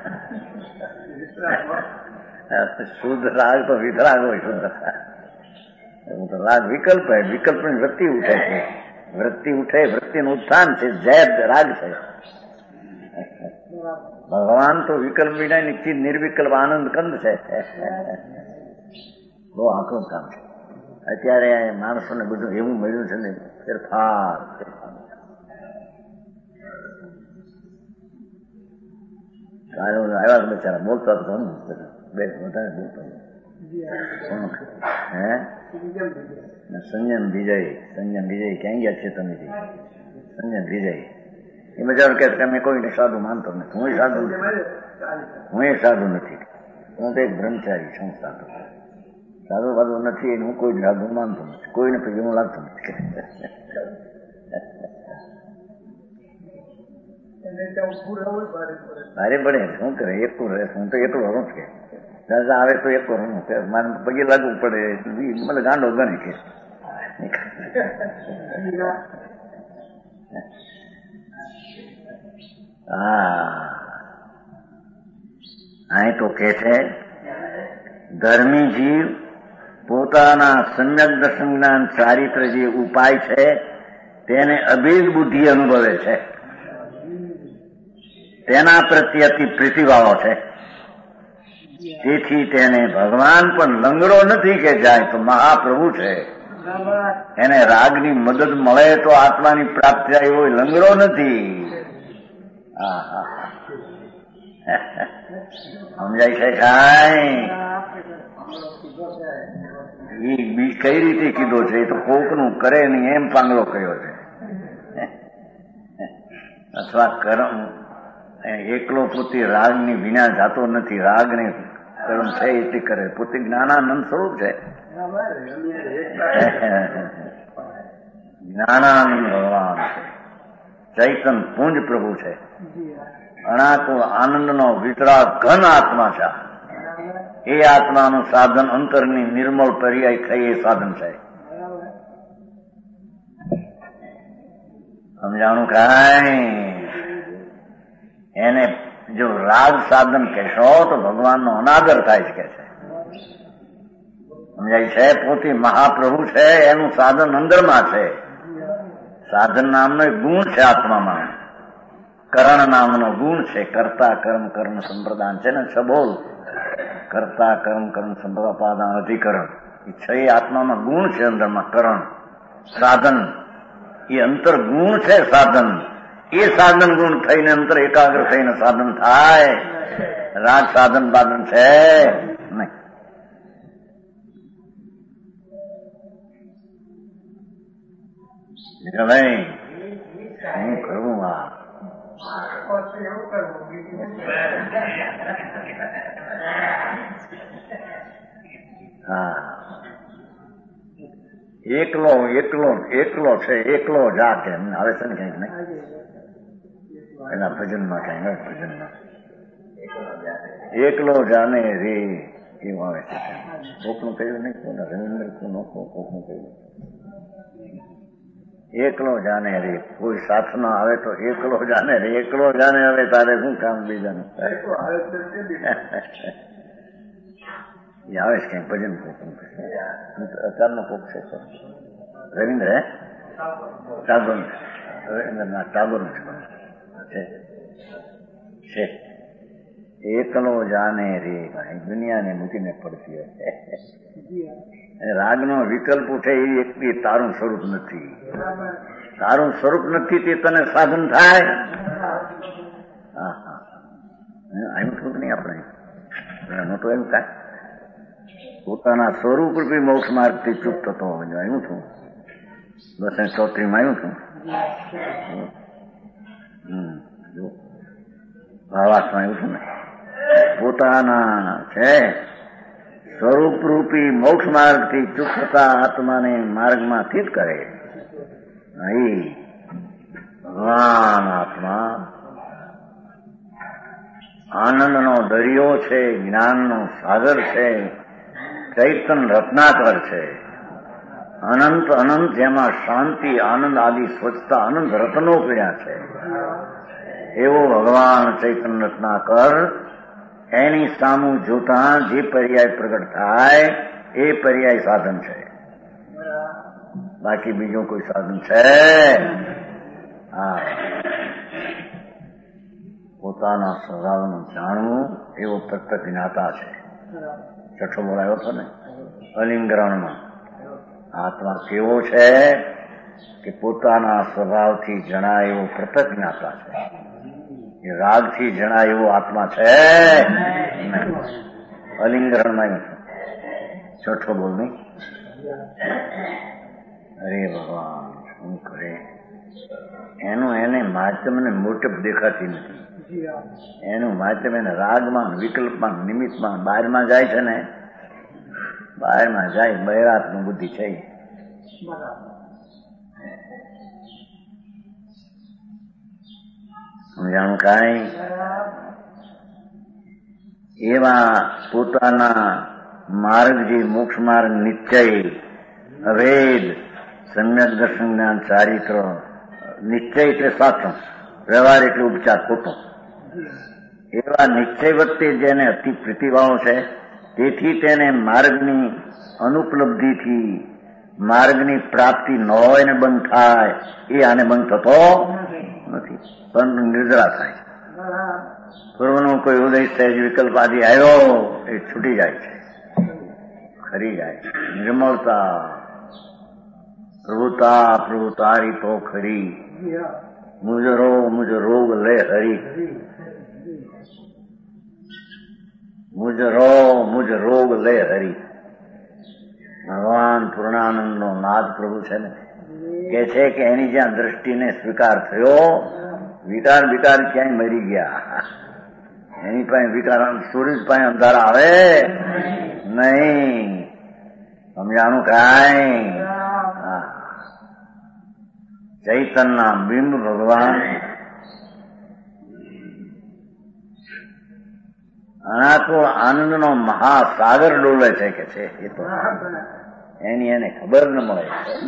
शुद्ध राग तो वितराग हो. शुद्ध तो राग विकल्प है. विकल्प में वृत्ति उठे છે. वृत्ति उठे, वृत्ति નું ઉત્થાન છે. જય રાગ છે. ભગવાન તો વિકલ્પ વિના નિશ્ચિત નિર્વિકલ્પ આનંદ કંદ છે. બહુ આકરું કામ છે. અત્યારે માણસોને બધું એવું મળ્યું છે ને, ફેરફાર. આવ્યા બિચારા બોલતા હતો બે વધારે બોલતો. હે સંજમ વિજય ક્યાં ગયા છે તમે? સંજમ વિજય એ બજાર કે તમે કોઈને સાધુ માનતો નથી. હું સાધુ નથી. હું તો એક બ્રહ્મચારી છું. સાધુ સાધુ બાધુ નથી હું કોઈ સાધુ માનતો નથી, કોઈને પછી હું લાગતો નથી. ભારે પડે શું કરે, એકલું રહે. હું તો એકલો રહું કે દાદા આવે તો એકલો રહું, મારે પગે લાગવું પડે, મને ગાંડો ગણે કે. અહીં તો કે છે ધર્મી જીવ પોતાના સમ્યક દર્શન જ્ઞાન ચારિત્ર જે ઉપાય છે તેને અભેદ બુદ્ધિ અનુભવે છે, તેના પ્રત્યે અતિ પ્રીતિભાવ છે. તેથી તેને ભગવાન પણ લંગડો નથી કે જાય તો મહાપ્રભુ છે, એને રાગની મદદ મળે તો આત્માની પ્રાપ્તિ થાય, એવો લંગડો નથી. સમજાય છે કાંઈ? એ બી કઈ રીતે કીધો છે? એ તો કોકનું કરે નહીં એમ પાંગલો કયો છે. અથવા કર્મ એકલો પોતે રાગની વિના જાતો નથી, રાગને કર્મ છે એટલે કરે, પોતે જ્ઞાનાનંદ સ્વરૂપ છે. જ્ઞાનાનંદ ભગવાન છે, ચૈતન પુંજ પ્રભુ છે, અણાકો આનંદનો વિતરાગ ઘન આત્મા છે. એ આત્માનું સાધન અંતરની નિર્મળ પર્યાય થઈ એ સાધન છે. સમજાણું કાંઈ? એને જો રાગ સાધન કહેશો તો ભગવાનનો અનાદર થાય છે કે છે. સમજાય છે? પોતે મહાપ્રભુ છે, એનું સાધન અંદરમાં છે. સાધન નામનો એક ગુણ છે આત્મામાં, કરણ નામનો ગુણ છે. કર્તા કર્મ કર્મ સંપ્રદાન છે ને, છબોલ કર્તા કર્મ કર્મ સંપ્રદાન અધિકરણ, એ છ આત્મામાં ગુણ છે. અંદરમાં કરણ સાધન એ અંતર ગુણ છે. સાધન એ સાધન ગુણ થઈને અંતર એકાગ્ર થઈને સાધન થાય. રાગ સાધન બાધન છે નહીં. ભાઈ શું કરવું? એકલો એકલો એકલો છે, એકલો જા કે આવે છે ને કઈક નહીં એના ભજનમાં, કઈ ભજનમાં એકલો જાને રે એવું આવે છે. કોકનું કહ્યું નહીં, કોને રવિન્દ્ર કોકનું કહ્યું એકલો જાને રે. કોઈ સાથ ના આવે તો એકલો જાને રે, એકલો જાને હવે તારે શું કામ બીજાનું? એ આવે છે કઈ ભજન કોકનું, અત્યારનો કોક છે રવિન્દ્ર ટાગોર, રવિન્દ્રનાથ ટાગોરનું છે. એકલો જાને રે ભાઈ, દુનિયાને મૂકીને પડતી હોય. રાગનો વિકલ્પ ઉઠે એ એક તારું સ્વરૂપ નથી. તારું સ્વરૂપ નથી તે તને સાધન થાય. આવ્યું છું નહીં આપણે મોટો એમ કાંઈ પોતાના સ્વરૂપ રૂપી મોક્ષ માર્ગથી ચૂપ થતો હોય. આવ્યું છું 234 આવ્યું છું. ભાવાર્થમાં આવ્યું છું ને, પોતાના છે સ્વરૂપ રૂપી મોક્ષ માર્ગથી ચૂપ થતા આત્માને માર્ગમાંથી જ કરે. ભગવાન આત્મા આનંદનો દરિયો છે, જ્ઞાનનો સાગર છે, ચૈતન રત્નાકર છે, અનંત અનંત જેમાં શાંતિ આનંદ આદિ સ્વચ્છતા અનંત રત્નો પીડ્યા છે. એવો ભગવાન ચૈતન રત્નાકર, એની સામું જોતા જે પર્યાય પ્રગટ થાય એ પર્યાય સાધન છે. બાકી બીજું કોઈ સાધન છે? પોતાના સ્વભાવનું જાણવું એવો પ્રત્યક્ષ જ્ઞાતા છે. છઠ્ઠો બોલાયો હતો ને અલિંગરણમાં, આત્મા કેવો છે કે પોતાના સ્વભાવથી જણાય એવો પ્રત્યક્ષ જ્ઞાતા છે. એ રાગથી જણાય એવો આત્મા છે. અલિંગરણમાં છઠ્ઠો બોલ નહીં. અરે ભગવાન શું કરે? એનું એને માધ્યમને મોટપ દેખાતી નથી. એનું માધ્યમ એને રાગમાં, વિકલ્પમાં, નિમિત્તમાં, બહારમાં જાય છે ને, બહારમાં જાય બૈરાતનું બુદ્ધિ છે. સમજાણું કાંઈ? એવા પોતાના માર્ગ જે મોક્ષ માર્ગ નિશ્ચય અભેદ સમ્યક દર્શન જ્ઞાન ચારિત્ર નિશ્ચય એટલે સાચો, વ્યવહાર એટલે ઉપચાર ખોટો, એવા નિશ્ચય વખતે જેને અતિ પ્રીતિભાવ છે તેથી તેને માર્ગની અનુપલબ્ધિથી માર્ગની પ્રાપ્તિ ન હોય ને બંધ થાય, એ આને બંધ થતો નથી, પરંતુ નિર્જરા થાય. પૂર્વનો કોઈ ઉદય સહેજ વિકલ્પ આદિ આવ્યો એ છૂટી જાય છે, ખરી જાય છે. નિર્મળતા પ્રભુતા પ્રભુતારી તો ખરી, મુજ રોગ લે હરી, મુજ રોગ લે હરી. ભગવાન પૂર્ણાનંદનો નાદ પ્રભુ છે ને, કે છે કે એની જ્યાં દ્રષ્ટિને સ્વીકાર થયો, વિકાર ક્યાંય મરી ગયા. એની પાસે વિકાર સૂરજ પાસે અંધારા આવે નહીં. સમજાણું કાંઈ? ચૈતનના બિંબ ભગવાન અનાકુળ આનંદનો મહાસાગર ડોલે છે કે છે. એ તો એની એને ખબર ન મળે.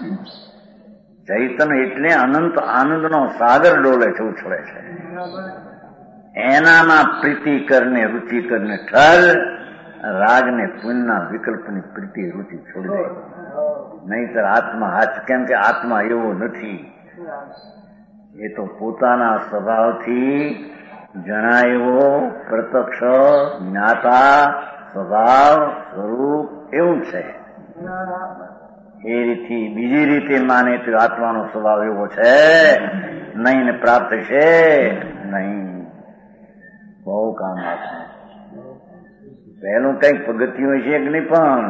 ચૈતન એટલે અનંત આનંદનો સાગર ડોલે છે, ઉછળે છે. એનામાં પ્રીતિ કરને રુચિ કરને ઠર, રાગને પુણ્યના વિકલ્પની પ્રીતિ રુચિ છોડી દે. નહીતર આત્મા હાચ, કેમ કે આત્મા એવો નથી. એ તો પોતાના સ્વભાવથી જણાયેવો પ્રત્યક્ષ જ્ઞાતા સ્વભાવ સ્વરૂપ એવું છે. એ રીતથી બીજી રીતે માને તો આત્માનો સ્વભાવ એવો છે નહીં ને પ્રાપ્ત છે નહીં. બહુ કામ આપે. પહેલું કઈક પગથિયું છે કે નહીં, પણ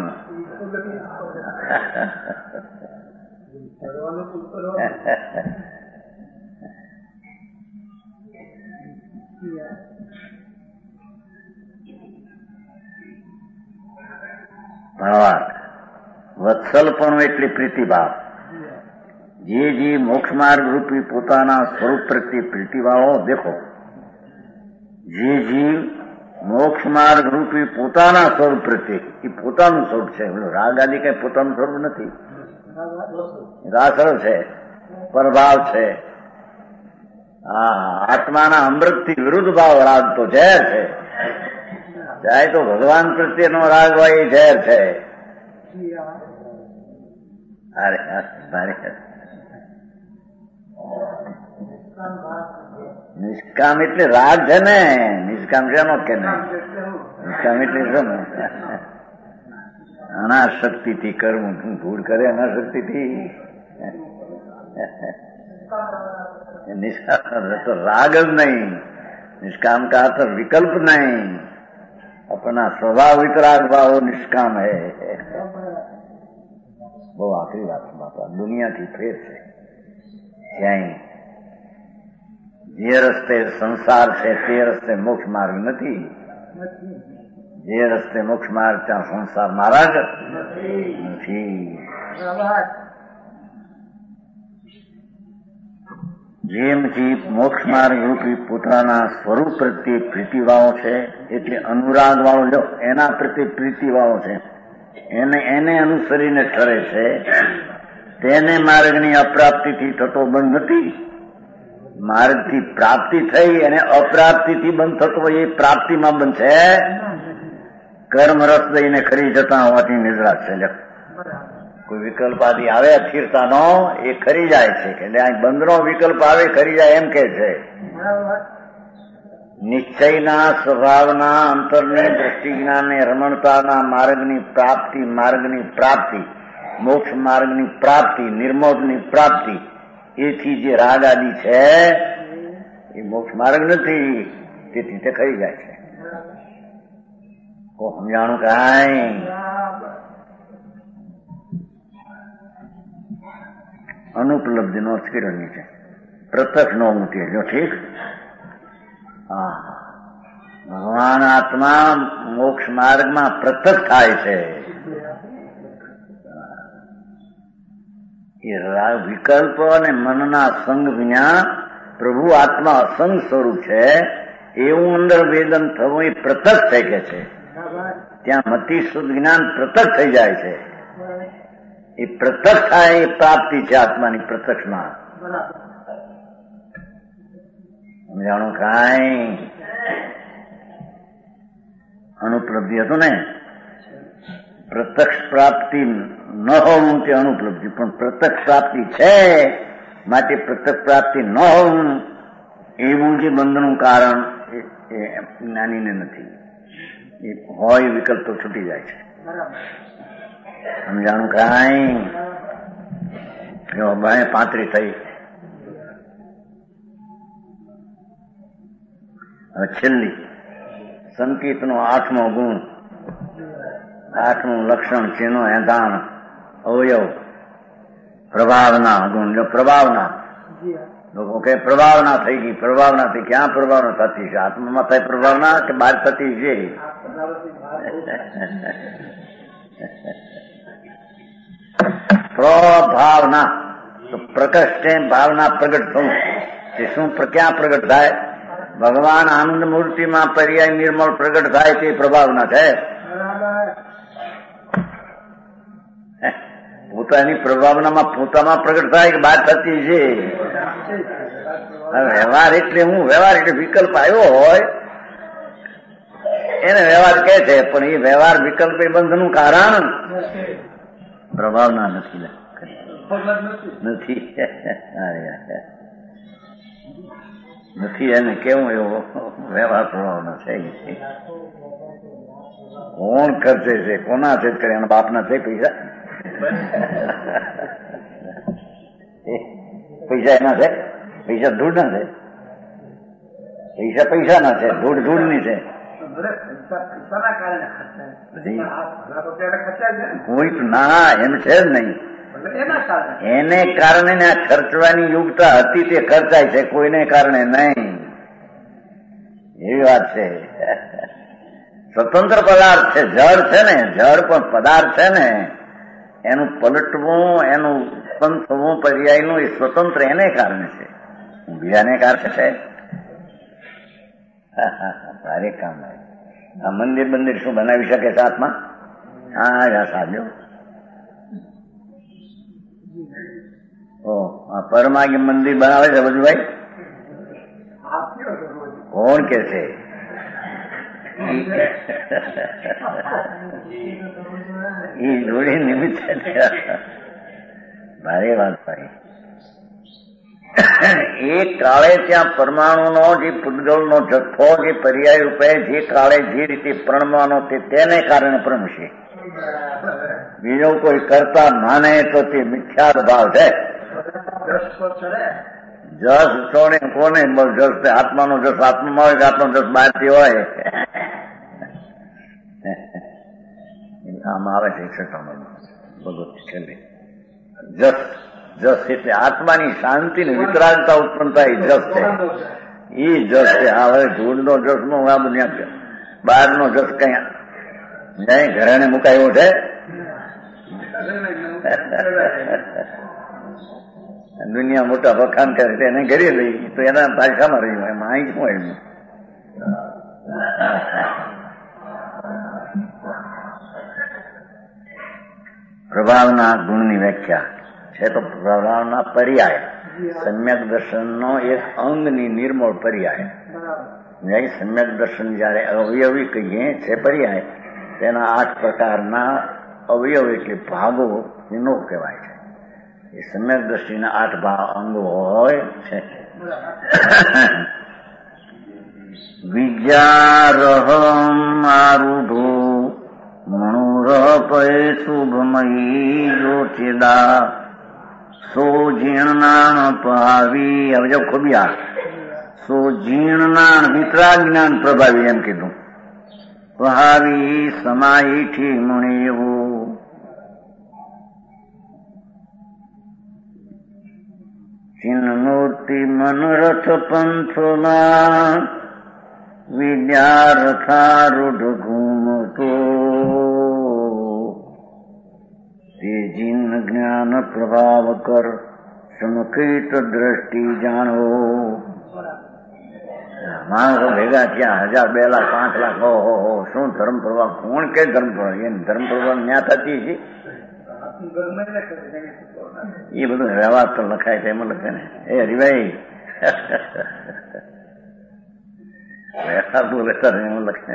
ભાવાર્થ વત્સલપણું એટલે પ્રીતિભાવ. જે મોક્ષ માર્ગ રૂપી પોતાના સ્વરૂપ પ્રત્યે પ્રીતિભાવો દેખો, જે જીવ મોક્ષ માર્ગ રૂપી પોતાના સ્વરૂપ પ્રત્યે, એ પોતાનું સ્વરૂપ છે. રાગ આદિ કઈ પોતાનું સ્વરૂપ નથી, રાસળ છે, પરભાવ છે. આત્માના અમૃતથી વિરુદ્ધ ભાવ રાગ તો ઝેર છે. ચાહે તો ભગવાન પ્રત્યેનો રાગ હોય એ ઝેર છે. નિષ્કામ એટલે રાગ છે ને. નિષ્કામ છે નો કે નહીં? નિષ્કામ એટલે શું? અનાશક્તિથી કરવું. ભૂલ કરે અનાશક્તિથી. નિષ્કામ તો રાગ જ નહીં. निष्काम का अर्थ विकल्प नहीं, अपना स्वाभाविक राग भाव निष्काम है. બહુ આખરી વાત બાપા, દુનિયાથી ફેર છે. ક્યાંય જે રસ્તે સંસાર છે તે રસ્તે મોક્ષ માર્ગ નથી. જે રસ્તે મોક્ષ માર્ગ ત્યાં સંસાર માર્ગ નથી. જેમથી મોક્ષ માર્ગ રૂપી પોતાના સ્વરૂપ પ્રત્યે પ્રીતિભાવ છે, એટલે અનુરાગ વાળો જો એના પ્રત્યે પ્રીતિભાવ છે, એને અનુસરીને ઠરે છે. તેને માર્ગની અપ્રાપ્તિથી થતો બંધ નથી. માર્ગથી પ્રાપ્તિ થઈ અને અપ્રાપ્તિથી બંધ થતો હોય એ પ્રાપ્તિમાં બંધ છે. કર્મ રસ દઈને ખરી જતા હોવાથી નિદ્રા છે. કોઈ વિકલ્પ આદિ આવે અસ્થિરતાનો એ ખરી જાય છે. એટલે આ બંધનો વિકલ્પ આવે ખરી જાય એમ કે છે. નિશ્ચયના સ્વભાવના અંતરની દ્રષ્ટિ જ્ઞાનને રમણતાના માર્ગની પ્રાપ્તિ મોક્ષ માર્ગની પ્રાપ્તિ, નિર્મોક્ષની પ્રાપ્તિ, એથી જે રાગ આદિ છે એ મોક્ષ માર્ગ નથી. તેથી તે ખરી જાય છે. સમજાણું કાંઈ? અનુપલબ્ધિ નો સ્કિરણ્ય છે, પ્રત્યક્ષ નો મૂકે જો ઠીક. ભગવાન આત્મા મોક્ષ માર્ગમાં પ્રત્યક્ષ થાય છે. એ વિકલ્પ અને મનના સંગ વિના પ્રભુ આત્મા અસંગ સ્વરૂપ છે એવું અંદર વેદન થવું એ પ્રત્યક્ષ થઈ કે છે. ત્યાં મતિ શુદ્ધ જ્ઞાન પ્રત્યક્ષ થઈ જાય છે. એ પ્રત્યક્ષ થાય એ પ્રાપ્તિ છે આત્માની પ્રત્યક્ષમાં. સમજાણું? કાંઈ અનુપલબ્ધિ હતું ને, પ્રત્યક્ષ પ્રાપ્તિ ન હોવું તે અનુપલબ્ધિ, પણ પ્રત્યક્ષ પ્રાપ્તિ છે માટે પ્રત્યક્ષ પ્રાપ્તિ ન હોવું એવું જે બંધનું કારણ એ જ્ઞાનીને નથી. એ હોય વિકલ્પ તો છૂટી જાય છે. સમજાણું? કાંઈ 35 થઈ. હવે છેલ્લી સંકેતનો 8મો ગુણ, 8મું લક્ષણ છે નો એધાન અવયવ પ્રભાવના ગુણ. જો પ્રભાવના લોકો કે પ્રભાવના થઈ ગઈ, પ્રભાવના થઈ, ક્યાં પ્રભાવના થતી છે? આત્મામાં થાય પ્રભાવના કે બહાર થતી છે? પ્રભાવના તો પ્રકટ છે, ભાવના પ્રગટ થવું. તે શું ક્યાં પ્રગટ થાય? ભગવાન આનંદ મૂર્તિમાં પર્યાય નિર્મળ પ્રગટ થાય તે પ્રભાવના છે. પોતાની પ્રભાવનામાં પોતામાં પ્રગટ થાય કે બહાર થતી છે? વ્યવહાર એટલે હું? વ્યવહાર એટલે વિકલ્પ આવ્યો હોય એને વ્યવહાર કહે છે, પણ એ વ્યવહાર વિકલ્પ એ બંધનું કારણ પ્રભાવના નથી. નથી એને કેવું એવો વ્યવહાર પ્રભાવના છે. કોણ ખર્ચે છે? કોના છે? કરે એના બાપના છે પૈસા? પૈસા એના છે? પૈસા ધૂળ ના છે? પૈસા પૈસા ના છે, ધૂળ ધૂળ ની છે. કોઈ ના એમ છે જ નહીં. એને કારણે આ ખર્ચવાની યોગ્યતા હતી તે ખર્ચાય છે, કોઈને કારણે નહીં. એવી વાત છે. સ્વતંત્ર પદાર્થ છે, જળ છે ને, જળ પણ પદાર્થ છે ને, એનું પલટવું, એનું ઉત્પન્ન થવું પર્યાયનું એ સ્વતંત્ર એને કારણે છે, બીજાને કારણે છે. સારી કામ. આ મંદિર બંદિર શું બનાવી શકે છે આત્મા? હા સાધ્યો. આ પરમાગી મંદિર બનાવે છે બધું ભાઈ? કોણ કે છે? એ જોડી નિમિત્ત ભારે વાત ભાઈ. એ કાળે ત્યાં પરમાણુનો જે પૂતગલનો જથ્થો જે પર્યાય રૂપે જે કાળે જે રીતે પ્રણવાનો તેને કારણે પ્રણશે. બીજો કોઈ કરતા માને તો તે મિથ્યા ભાવ છે. જસ છોડે કોને જસ? આત્માનો જસ આત્મામાં હોય કે આત્મનો જસ બહારથી હોય? આમ આવે છે 61 બધું છેલ્લે. જસ જસ એટલે આત્માની શાંતિ ને વિતરાગતા ઉત્પન્ન થાય જસ છે. એ જસ છે. હવે ધૂળનો જસ નો આ દુનિયા બહારનો જસ કઈ નહીં ઘરે મુકાયો છે. દુનિયા મોટા વખાણ કરે છે એને ઘરે લઈ તો એના ભાષામાં રહ્યું એમાં અહીં શું આવ્યું? પ્રભાવના ગુણની વ્યાખ્યા છે તો પ્રભાવના પર્યાય સમ્યક દર્શનનો એક અંગની નિર્મળ પર્યાય. સમ્યક દર્શન જયારે અવયવી કહીએ છે પર્યાય, તેના 8 પ્રકારના અવયવ એટલે ભાગો એનો કહેવાય છે. એ સમ્યક દ્રષ્ટિના 8 અંગો હોય છે. વિદ્યારહમ આરૂઢો મણુરપય શુભમયી જ્યોતિદા સો જીર્ણાન પાવી. હવે જો ખોબિયા સો જીર્ણાન વિતરાજ્ઞાન પ્રભાવી એમ કીધું. પહાવી સમાયથી મણેવું ચિન્મૂર્તિ મનરથ પંથમાં વિદ્યારથારૂઢ ઘૂમતો તે જીન જ્ઞાન પ્રભાવ કર સમકિત દ્રષ્ટિ જાણવો. માણસો ભેગા થયા 1000, 2 લાખ, 5 લાખ, ઓહો શું ધર્મ પ્રભાવ, કોણ કે ધર્મ પ્રભાવ, એ ધર્મ પ્રભાવ ન્યા થતી છે. એ બધું વ્યવહાર તો લખાય છે, એમાં લખે ને એ હરિભાઈ વ્યવહાર બહુ લેતા એમાં લખે.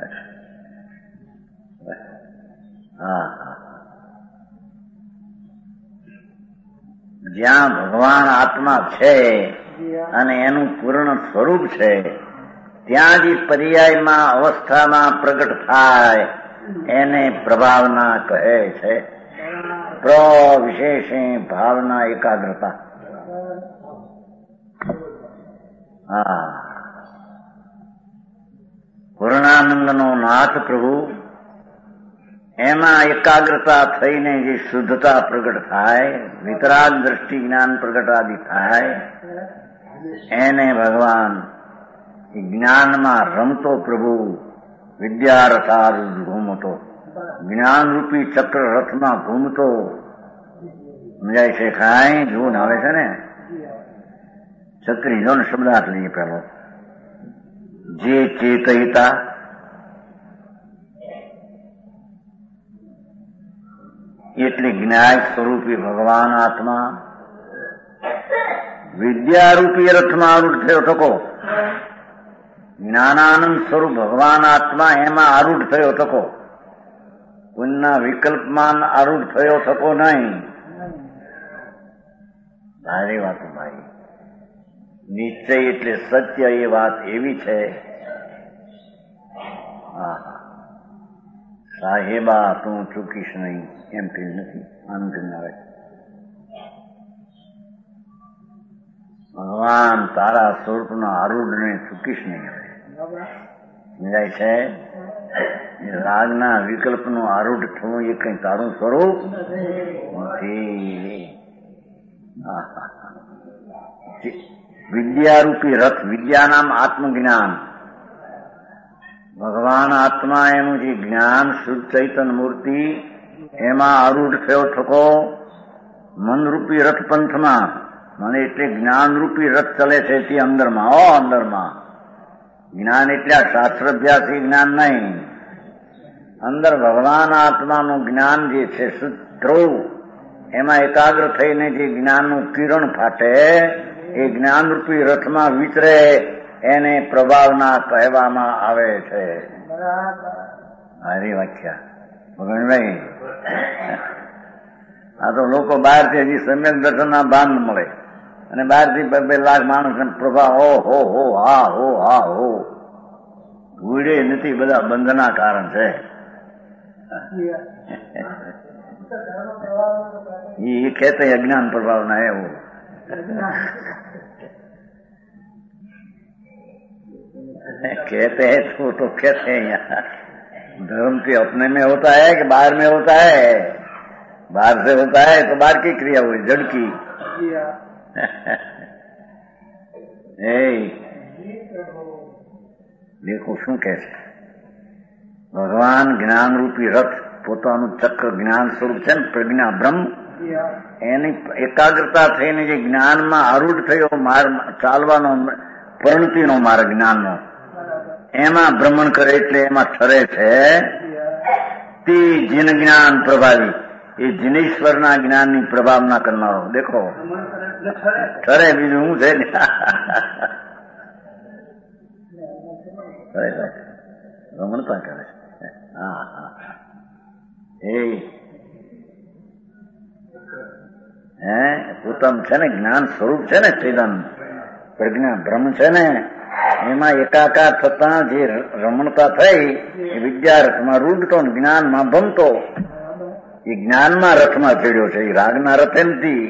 હા, જ્યાં ભગવાન આત્મા છે અને એનું પૂર્ણ સ્વરૂપ છે ત્યાં જ પર્યાયમાં અવસ્થામાં પ્રગટ થાય એને પ્રભાવના કહે છે. પ્રવિશેષે ભાવના એકાગ્રતા. હા, પૂર્ણાનંદનો નાથ પ્રભુ એમાં એકાગ્રતા થઈને જે શુદ્ધતા પ્રગટ થાય, વિતરાગ દ્રષ્ટિ જ્ઞાન પ્રગટ આદિ થાય, એને ભગવાન જ્ઞાનમાં રમતો પ્રભુ વિદ્યારથારૂઢ ઘૂમતો, જ્ઞાનરૂપી ચક્ર રથમાં ઘૂમતો સમજાય છે. ખાય જૂન આવે છે ને ચક્રી જો ને શબ્દાર્થ લઈએ પેલો. જે ચેતયિતા એટલે જ્ઞાન સ્વરૂપી ભગવાન આત્મા વિદ્યારૂપી રથમાં આરૂઢ થયો થકો. જ્ઞાનાનંદ સ્વરૂપ ભગવાન આત્મા એમાં આરૂઢ થયો થકો. પુનઃ વિકલ્પમાં આરૂઢ થયો થકો નહીં. સારી વાત ભાઈ. નિશ્ચય એટલે સત્ય, એ વાત એવી છે. સાહેબા તું ચૂકીશ નહીં એમ કઈ નથી. આનંદ આવે ભગવાન તારા સ્વરૂપના આરૂઢને ચૂકીશ નહીં. હવે સમજાય છે. રાગના વિકલ્પનું આરૂઢ થવું એ કઈ તારું સ્વરૂપ નથી. વિદ્યારૂપી રથ, વિદ્યા નામ આત્મજ્ઞાન. ભગવાન આત્મા એનું જે જ્ઞાન શુદ્ધ ચૈતન્ય મૂર્તિ એમાં આરૂઢ થયો થકો. મનરૂપી રથ પંથમાં, મને એટલે જ્ઞાનરૂપી રથ ચલે છે તે અંદરમાં. અંદરમાં જ્ઞાન એટલે આ શાસ્ત્રાભ્યાસી જ્ઞાન નહીં. અંદર ભગવાન આત્માનું જ્ઞાન જે છે શુદ્ધ ધ્રુવ, એમાં એકાગ્ર થઈને જે જ્ઞાનનું કિરણ ફાટે એ જ્ઞાનરૂપી રથમાં વિચરે એને પ્રભાવના કહેવામાં આવે છે. હારી વ્યાખ્યા ભગવાનભાઈ. આ તો લોકો બહારથી હજી સમ્યક દર્શનના ભાન મળે અને બહારથી 2 લાખ માણસ પ્રભાવ હો હા હો ભૂડે નથી. બધા બંધના કારણ છે. એ કહેતે અજ્ઞાન પ્રભાવના એવું. कहते हैं तो कहते हैं यहाँ धर्म के अपने में होता है कि बाहर में होता है? बाहर से होता है तो बाहर की क्रिया हुई जड़ की. देखो શું કહે છે ભગવાન જ્ઞાન રૂપી રથ, પોતાનું ચક્ર જ્ઞાન સ્વરૂપ છે ને પ્રજ્ઞા બ્રહ્મ, એની એકાગ્રતા થઈને જે જ્ઞાનમાં આરૂઢ થયો ચાલવાનો પરિણતિનો માર્ગ જ્ઞાનનો, એમાં ભ્રમણ કરે એટલે એમાં ઠરે છે. તે જીન જ્ઞાન પ્રભાવી, એ જીનેશ્વરના જ્ઞાનની પ્રભાવના કરનારો. દેખો ઠરે, બીજું શું છે? રમણતા કરે. પોતાનું છે ને જ્ઞાન સ્વરૂપ છે ને ચેતન પ્રજ્ઞા બ્રહ્મ છે ને, એમાં એકાકાર થતા જે રમણતા થઈ એ વિદ્યા રથમાં રૂઢતો, જ્ઞાનમાં ભમતો. એ જ્ઞાનમાં રથમાં ચડ્યો છે. એ રાગના રથે નથી.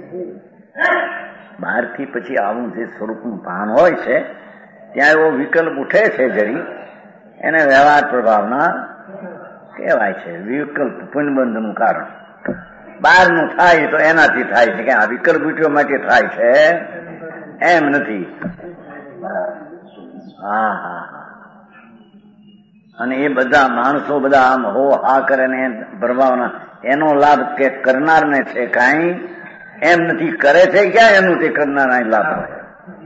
બહારથી પછી આવું જે સ્વરૂપનું ભાન હોય છે ત્યાં એવો વિકલ્પ ઉઠે છે જરી, એને વ્યવહાર પ્રભાવના કહેવાય છે. વિકલ્પ પુનબંધનું કારણ બહારનું થાય તો એનાથી થાય છે કે આ વિકલ્પ ઉઠ્યો માટે થાય છે એમ નથી. અને એ બધા માણસો બધા આમ હો હા કરે ને પ્રભાવના એનો લાભ કે કરનારને છે કાંઈ એમ નથી, કરે છે ક્યાં એનું તે કરનારા લાભ હોય.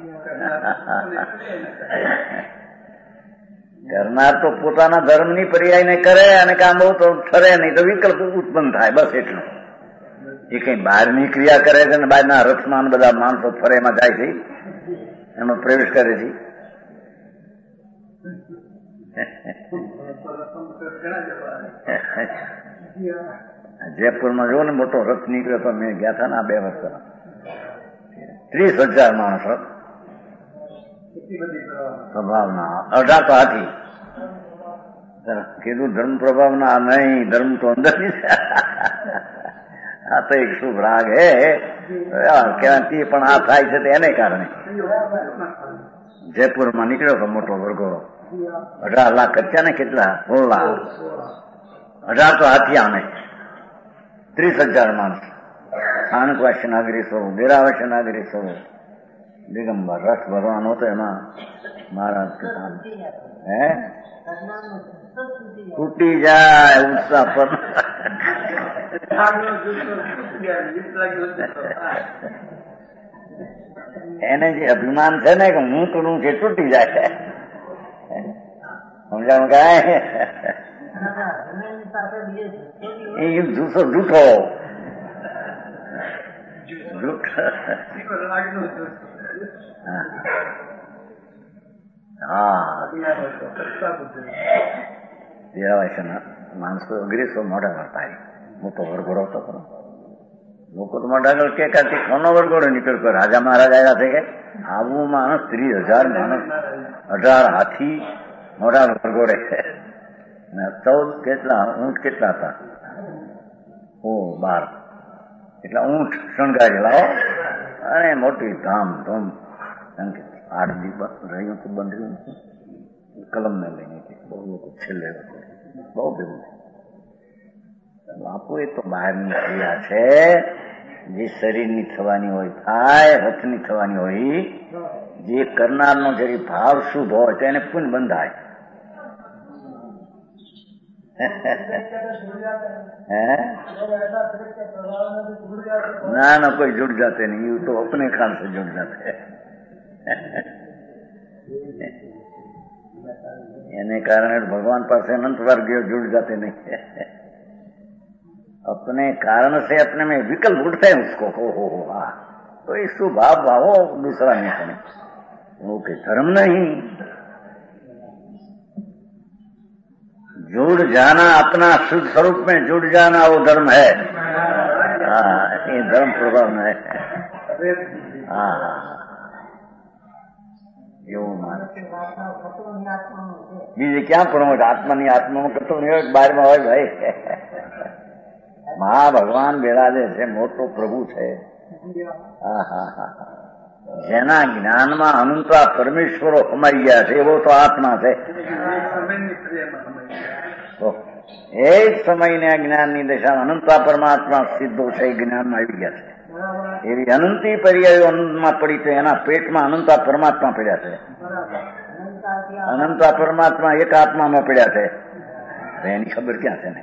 કરનાર તો પોતાના ધર્મની પર્યાયને કરે અને કામ બહુ તો ઠરે નહીં તો વિકલ્પ ઉત્પન્ન થાય, બસ એટલું. એ કઈ બહારની ક્રિયા કરે છે ને બહારના રથમાં બધા માણસો ફરે એમાં જાય છે, એમાં પ્રવેશ કરે છે. જયપુરમાં જો ને મોટો રથ નીકળ્યો તો મેં ગયા હતા ને આ 2 વર્ષ પહેલા, 30,000 માણસો સ્વભાવના, 18 તો હાથી. કીધું ધર્મ પ્રભાવના નહીં, ધર્મ તો અંદરની છે. આ તો એક શુભ રાગ હે ક્યાંથી પણ આ થાય છે એને કારણે. જયપુરમાં નીકળ્યો તો મોટો વરઘોડો, 18 લાખ ખર્ચા ને, કેટલા 16 લાખ, 18 તો હાથી આને, 30,000 માણસ, સ્થાનકવાસી નાગરી સૌ, દેરાવાસી નાગરી સૌ, દિગંબર રસ ભરવાનો હતો. એમાં મહારાજ હે તૂટી જાય ઉત્સાહ પર. એને જે અભિમાન છે ને કે હું કરું છે તૂટી જાય, સમજાણું કાંઈ? એ જૂઠો જૂઠો માણસો અંગ્રેજો મોઢા કરતા, મોટો વરઘોડો હતો. લોકો તો મોઢા આગળ કે કોનો વરઘોડો નીકળ્યો? રાજા મહારાજ આવ્યા છે કે આવું માણસ 30,000 માણસ, 18 હાથી મોઢા વરઘોડે. 14 કેટલા ઊંટ કેટલા હતા? 12 એટલા ઊંટ શણગારેલા અને મોટી ધામધૂમ. 8 દિવસ રહ્યું તો બંધ રહ્યું, કલમને લઈને બહુ લોકો છેલ્લે બહુ ભેગું. બાપુ એ તો બહારની ક્રિયા છે, જે શરીરની થવાની હોય થાય, રથની થવાની હોય. જે કરનારનો જરી ભાવ શુભ હોય તો એને પુણ્ય બંધાય. ना कोई जुड़ जाते नहीं, ये तो अपने काम से जुड़ जाते हैं. એને કારણે ભગવાન પાસે अनंत वर्गीय जुड़ जाते नहीं. अपने कारण से अपने में विकल्प उठते हैं उसको, हो हाँ तो ये स्वभाव भावो दूसरा नहीं बने, वो के धर्म नहीं. जुड़ जाना, अपना शुद्ध स्वरूप में जुड़ जाना वो धर्म है. हाँ ये धर्म प्रभाव में है. हाँ એવું માને બીજે ક્યાં પણ આત્માની આત્મામાં કતો નહીં હોય, બહારમાં હોય ભાઈ. મહા ભગવાન બિરાજે છે, મોટો પ્રભુ છે. હા હા હા, જેના જ્ઞાનમાં અનંતા પરમેશ્વરો સમાઈ ગયા છે એવો તો આત્મા છે. એ જ સમયને જ્ઞાનની દશામાં અનંતા પરમાત્મા સિદ્ધો છે, એ જ્ઞાનમાં આવી ગયા છે. એવી અનંતી પર્યાયો અનંતમાં પડી છે, એના પેટમાં અનંતા પરમાત્મા પડ્યા છે. અનંતા પરમાત્મા એક આત્મામાં પડ્યા છે, એની ખબર ક્યાં છે ને?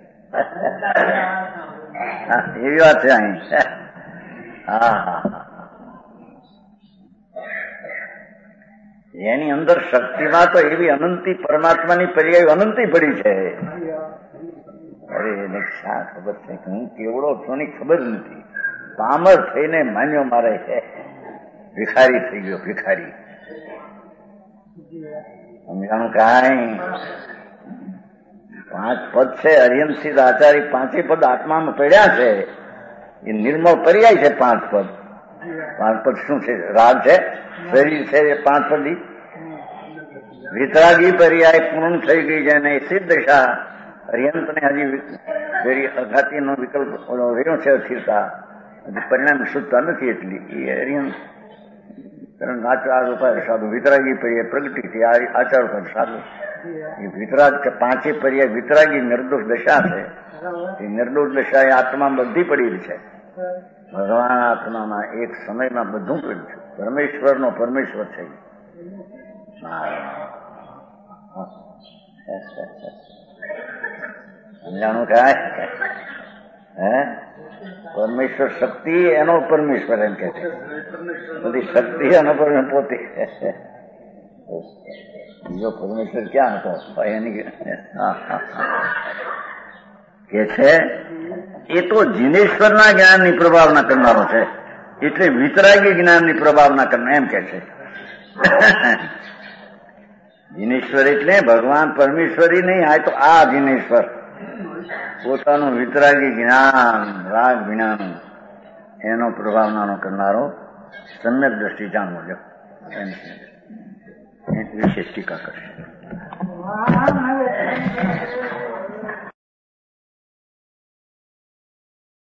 એવી વાત છે અહીં. હા હા, એની અંદર શક્તિમાં તો એવી અનંતી પરમાત્માની પર્યાયો અનંતી પડી છે. અરે એને શા ખબર છે કે હું કેવડો છું ની ખબર નથી. પામર થઈને માન્યો મારે છે, ભિખારી થઈ ગયો ભિખારી. સમજાણું કાંઈ? 5 પદ છે, હરિયમસિદ્ધ આચાર્ય 5 પદ આત્મામાં પડ્યા છે. એ નિર્મળ પર્યાય છે 5 પદ. 5 પદ શું છે? રાગ છે, શરીર છે, 5 પદી વિતરાગી પર્યાય પૂર્ણ થઈ ગઈ છે. અને સિદ્ધ દશા હરિયંતને હજી અઘાતીનો વિકલ્પ રહ્યો છે, અસ્થિરતા પરિણામ શુદ્ધતા નથી. એટલી એ હરિયંત આચાર સાધુ વિતરાગી પર્યાય પ્રગતિ થી આચાર સાધુ એ વિતરાગ 5 પર્યાય વિતરાગી નિર્દોષ દશા છે. એ નિર્દોષ દશા એ આત્મા બધી પડી છે. ભગવાન આત્મામાં એક સમયમાં બધું પડ્યું છે. પરમેશ્વરનો પરમેશ્વર છે. સમજાણું કાંઈ? હે પરમેશ્વર શક્તિ એનો પરમેશ્વર એમ કે છે, બધી શક્તિ એનો પરમેશ્વર પોતે. બીજો પરમેશ્વર ક્યાં હતો એની કે છે એ તો જીનેશ્વરના જ્ઞાનની પ્રભાવના કરનારો છે, એટલે વિતરાગી જ્ઞાનની પ્રભાવના કરનાર એમ કે છે. જીનેશ્વર એટલે ભગવાન પરમેશ્વરી નહીં, આ તો આ જીનેશ્વર પોતાનું વિતરાગી જ્ઞાન રાગ જ્ઞાન એનો પ્રભાવનાનો કરનારો સમ્યક દ્રષ્ટિ જાણવો જો વિશેષ ટીકા કરશે.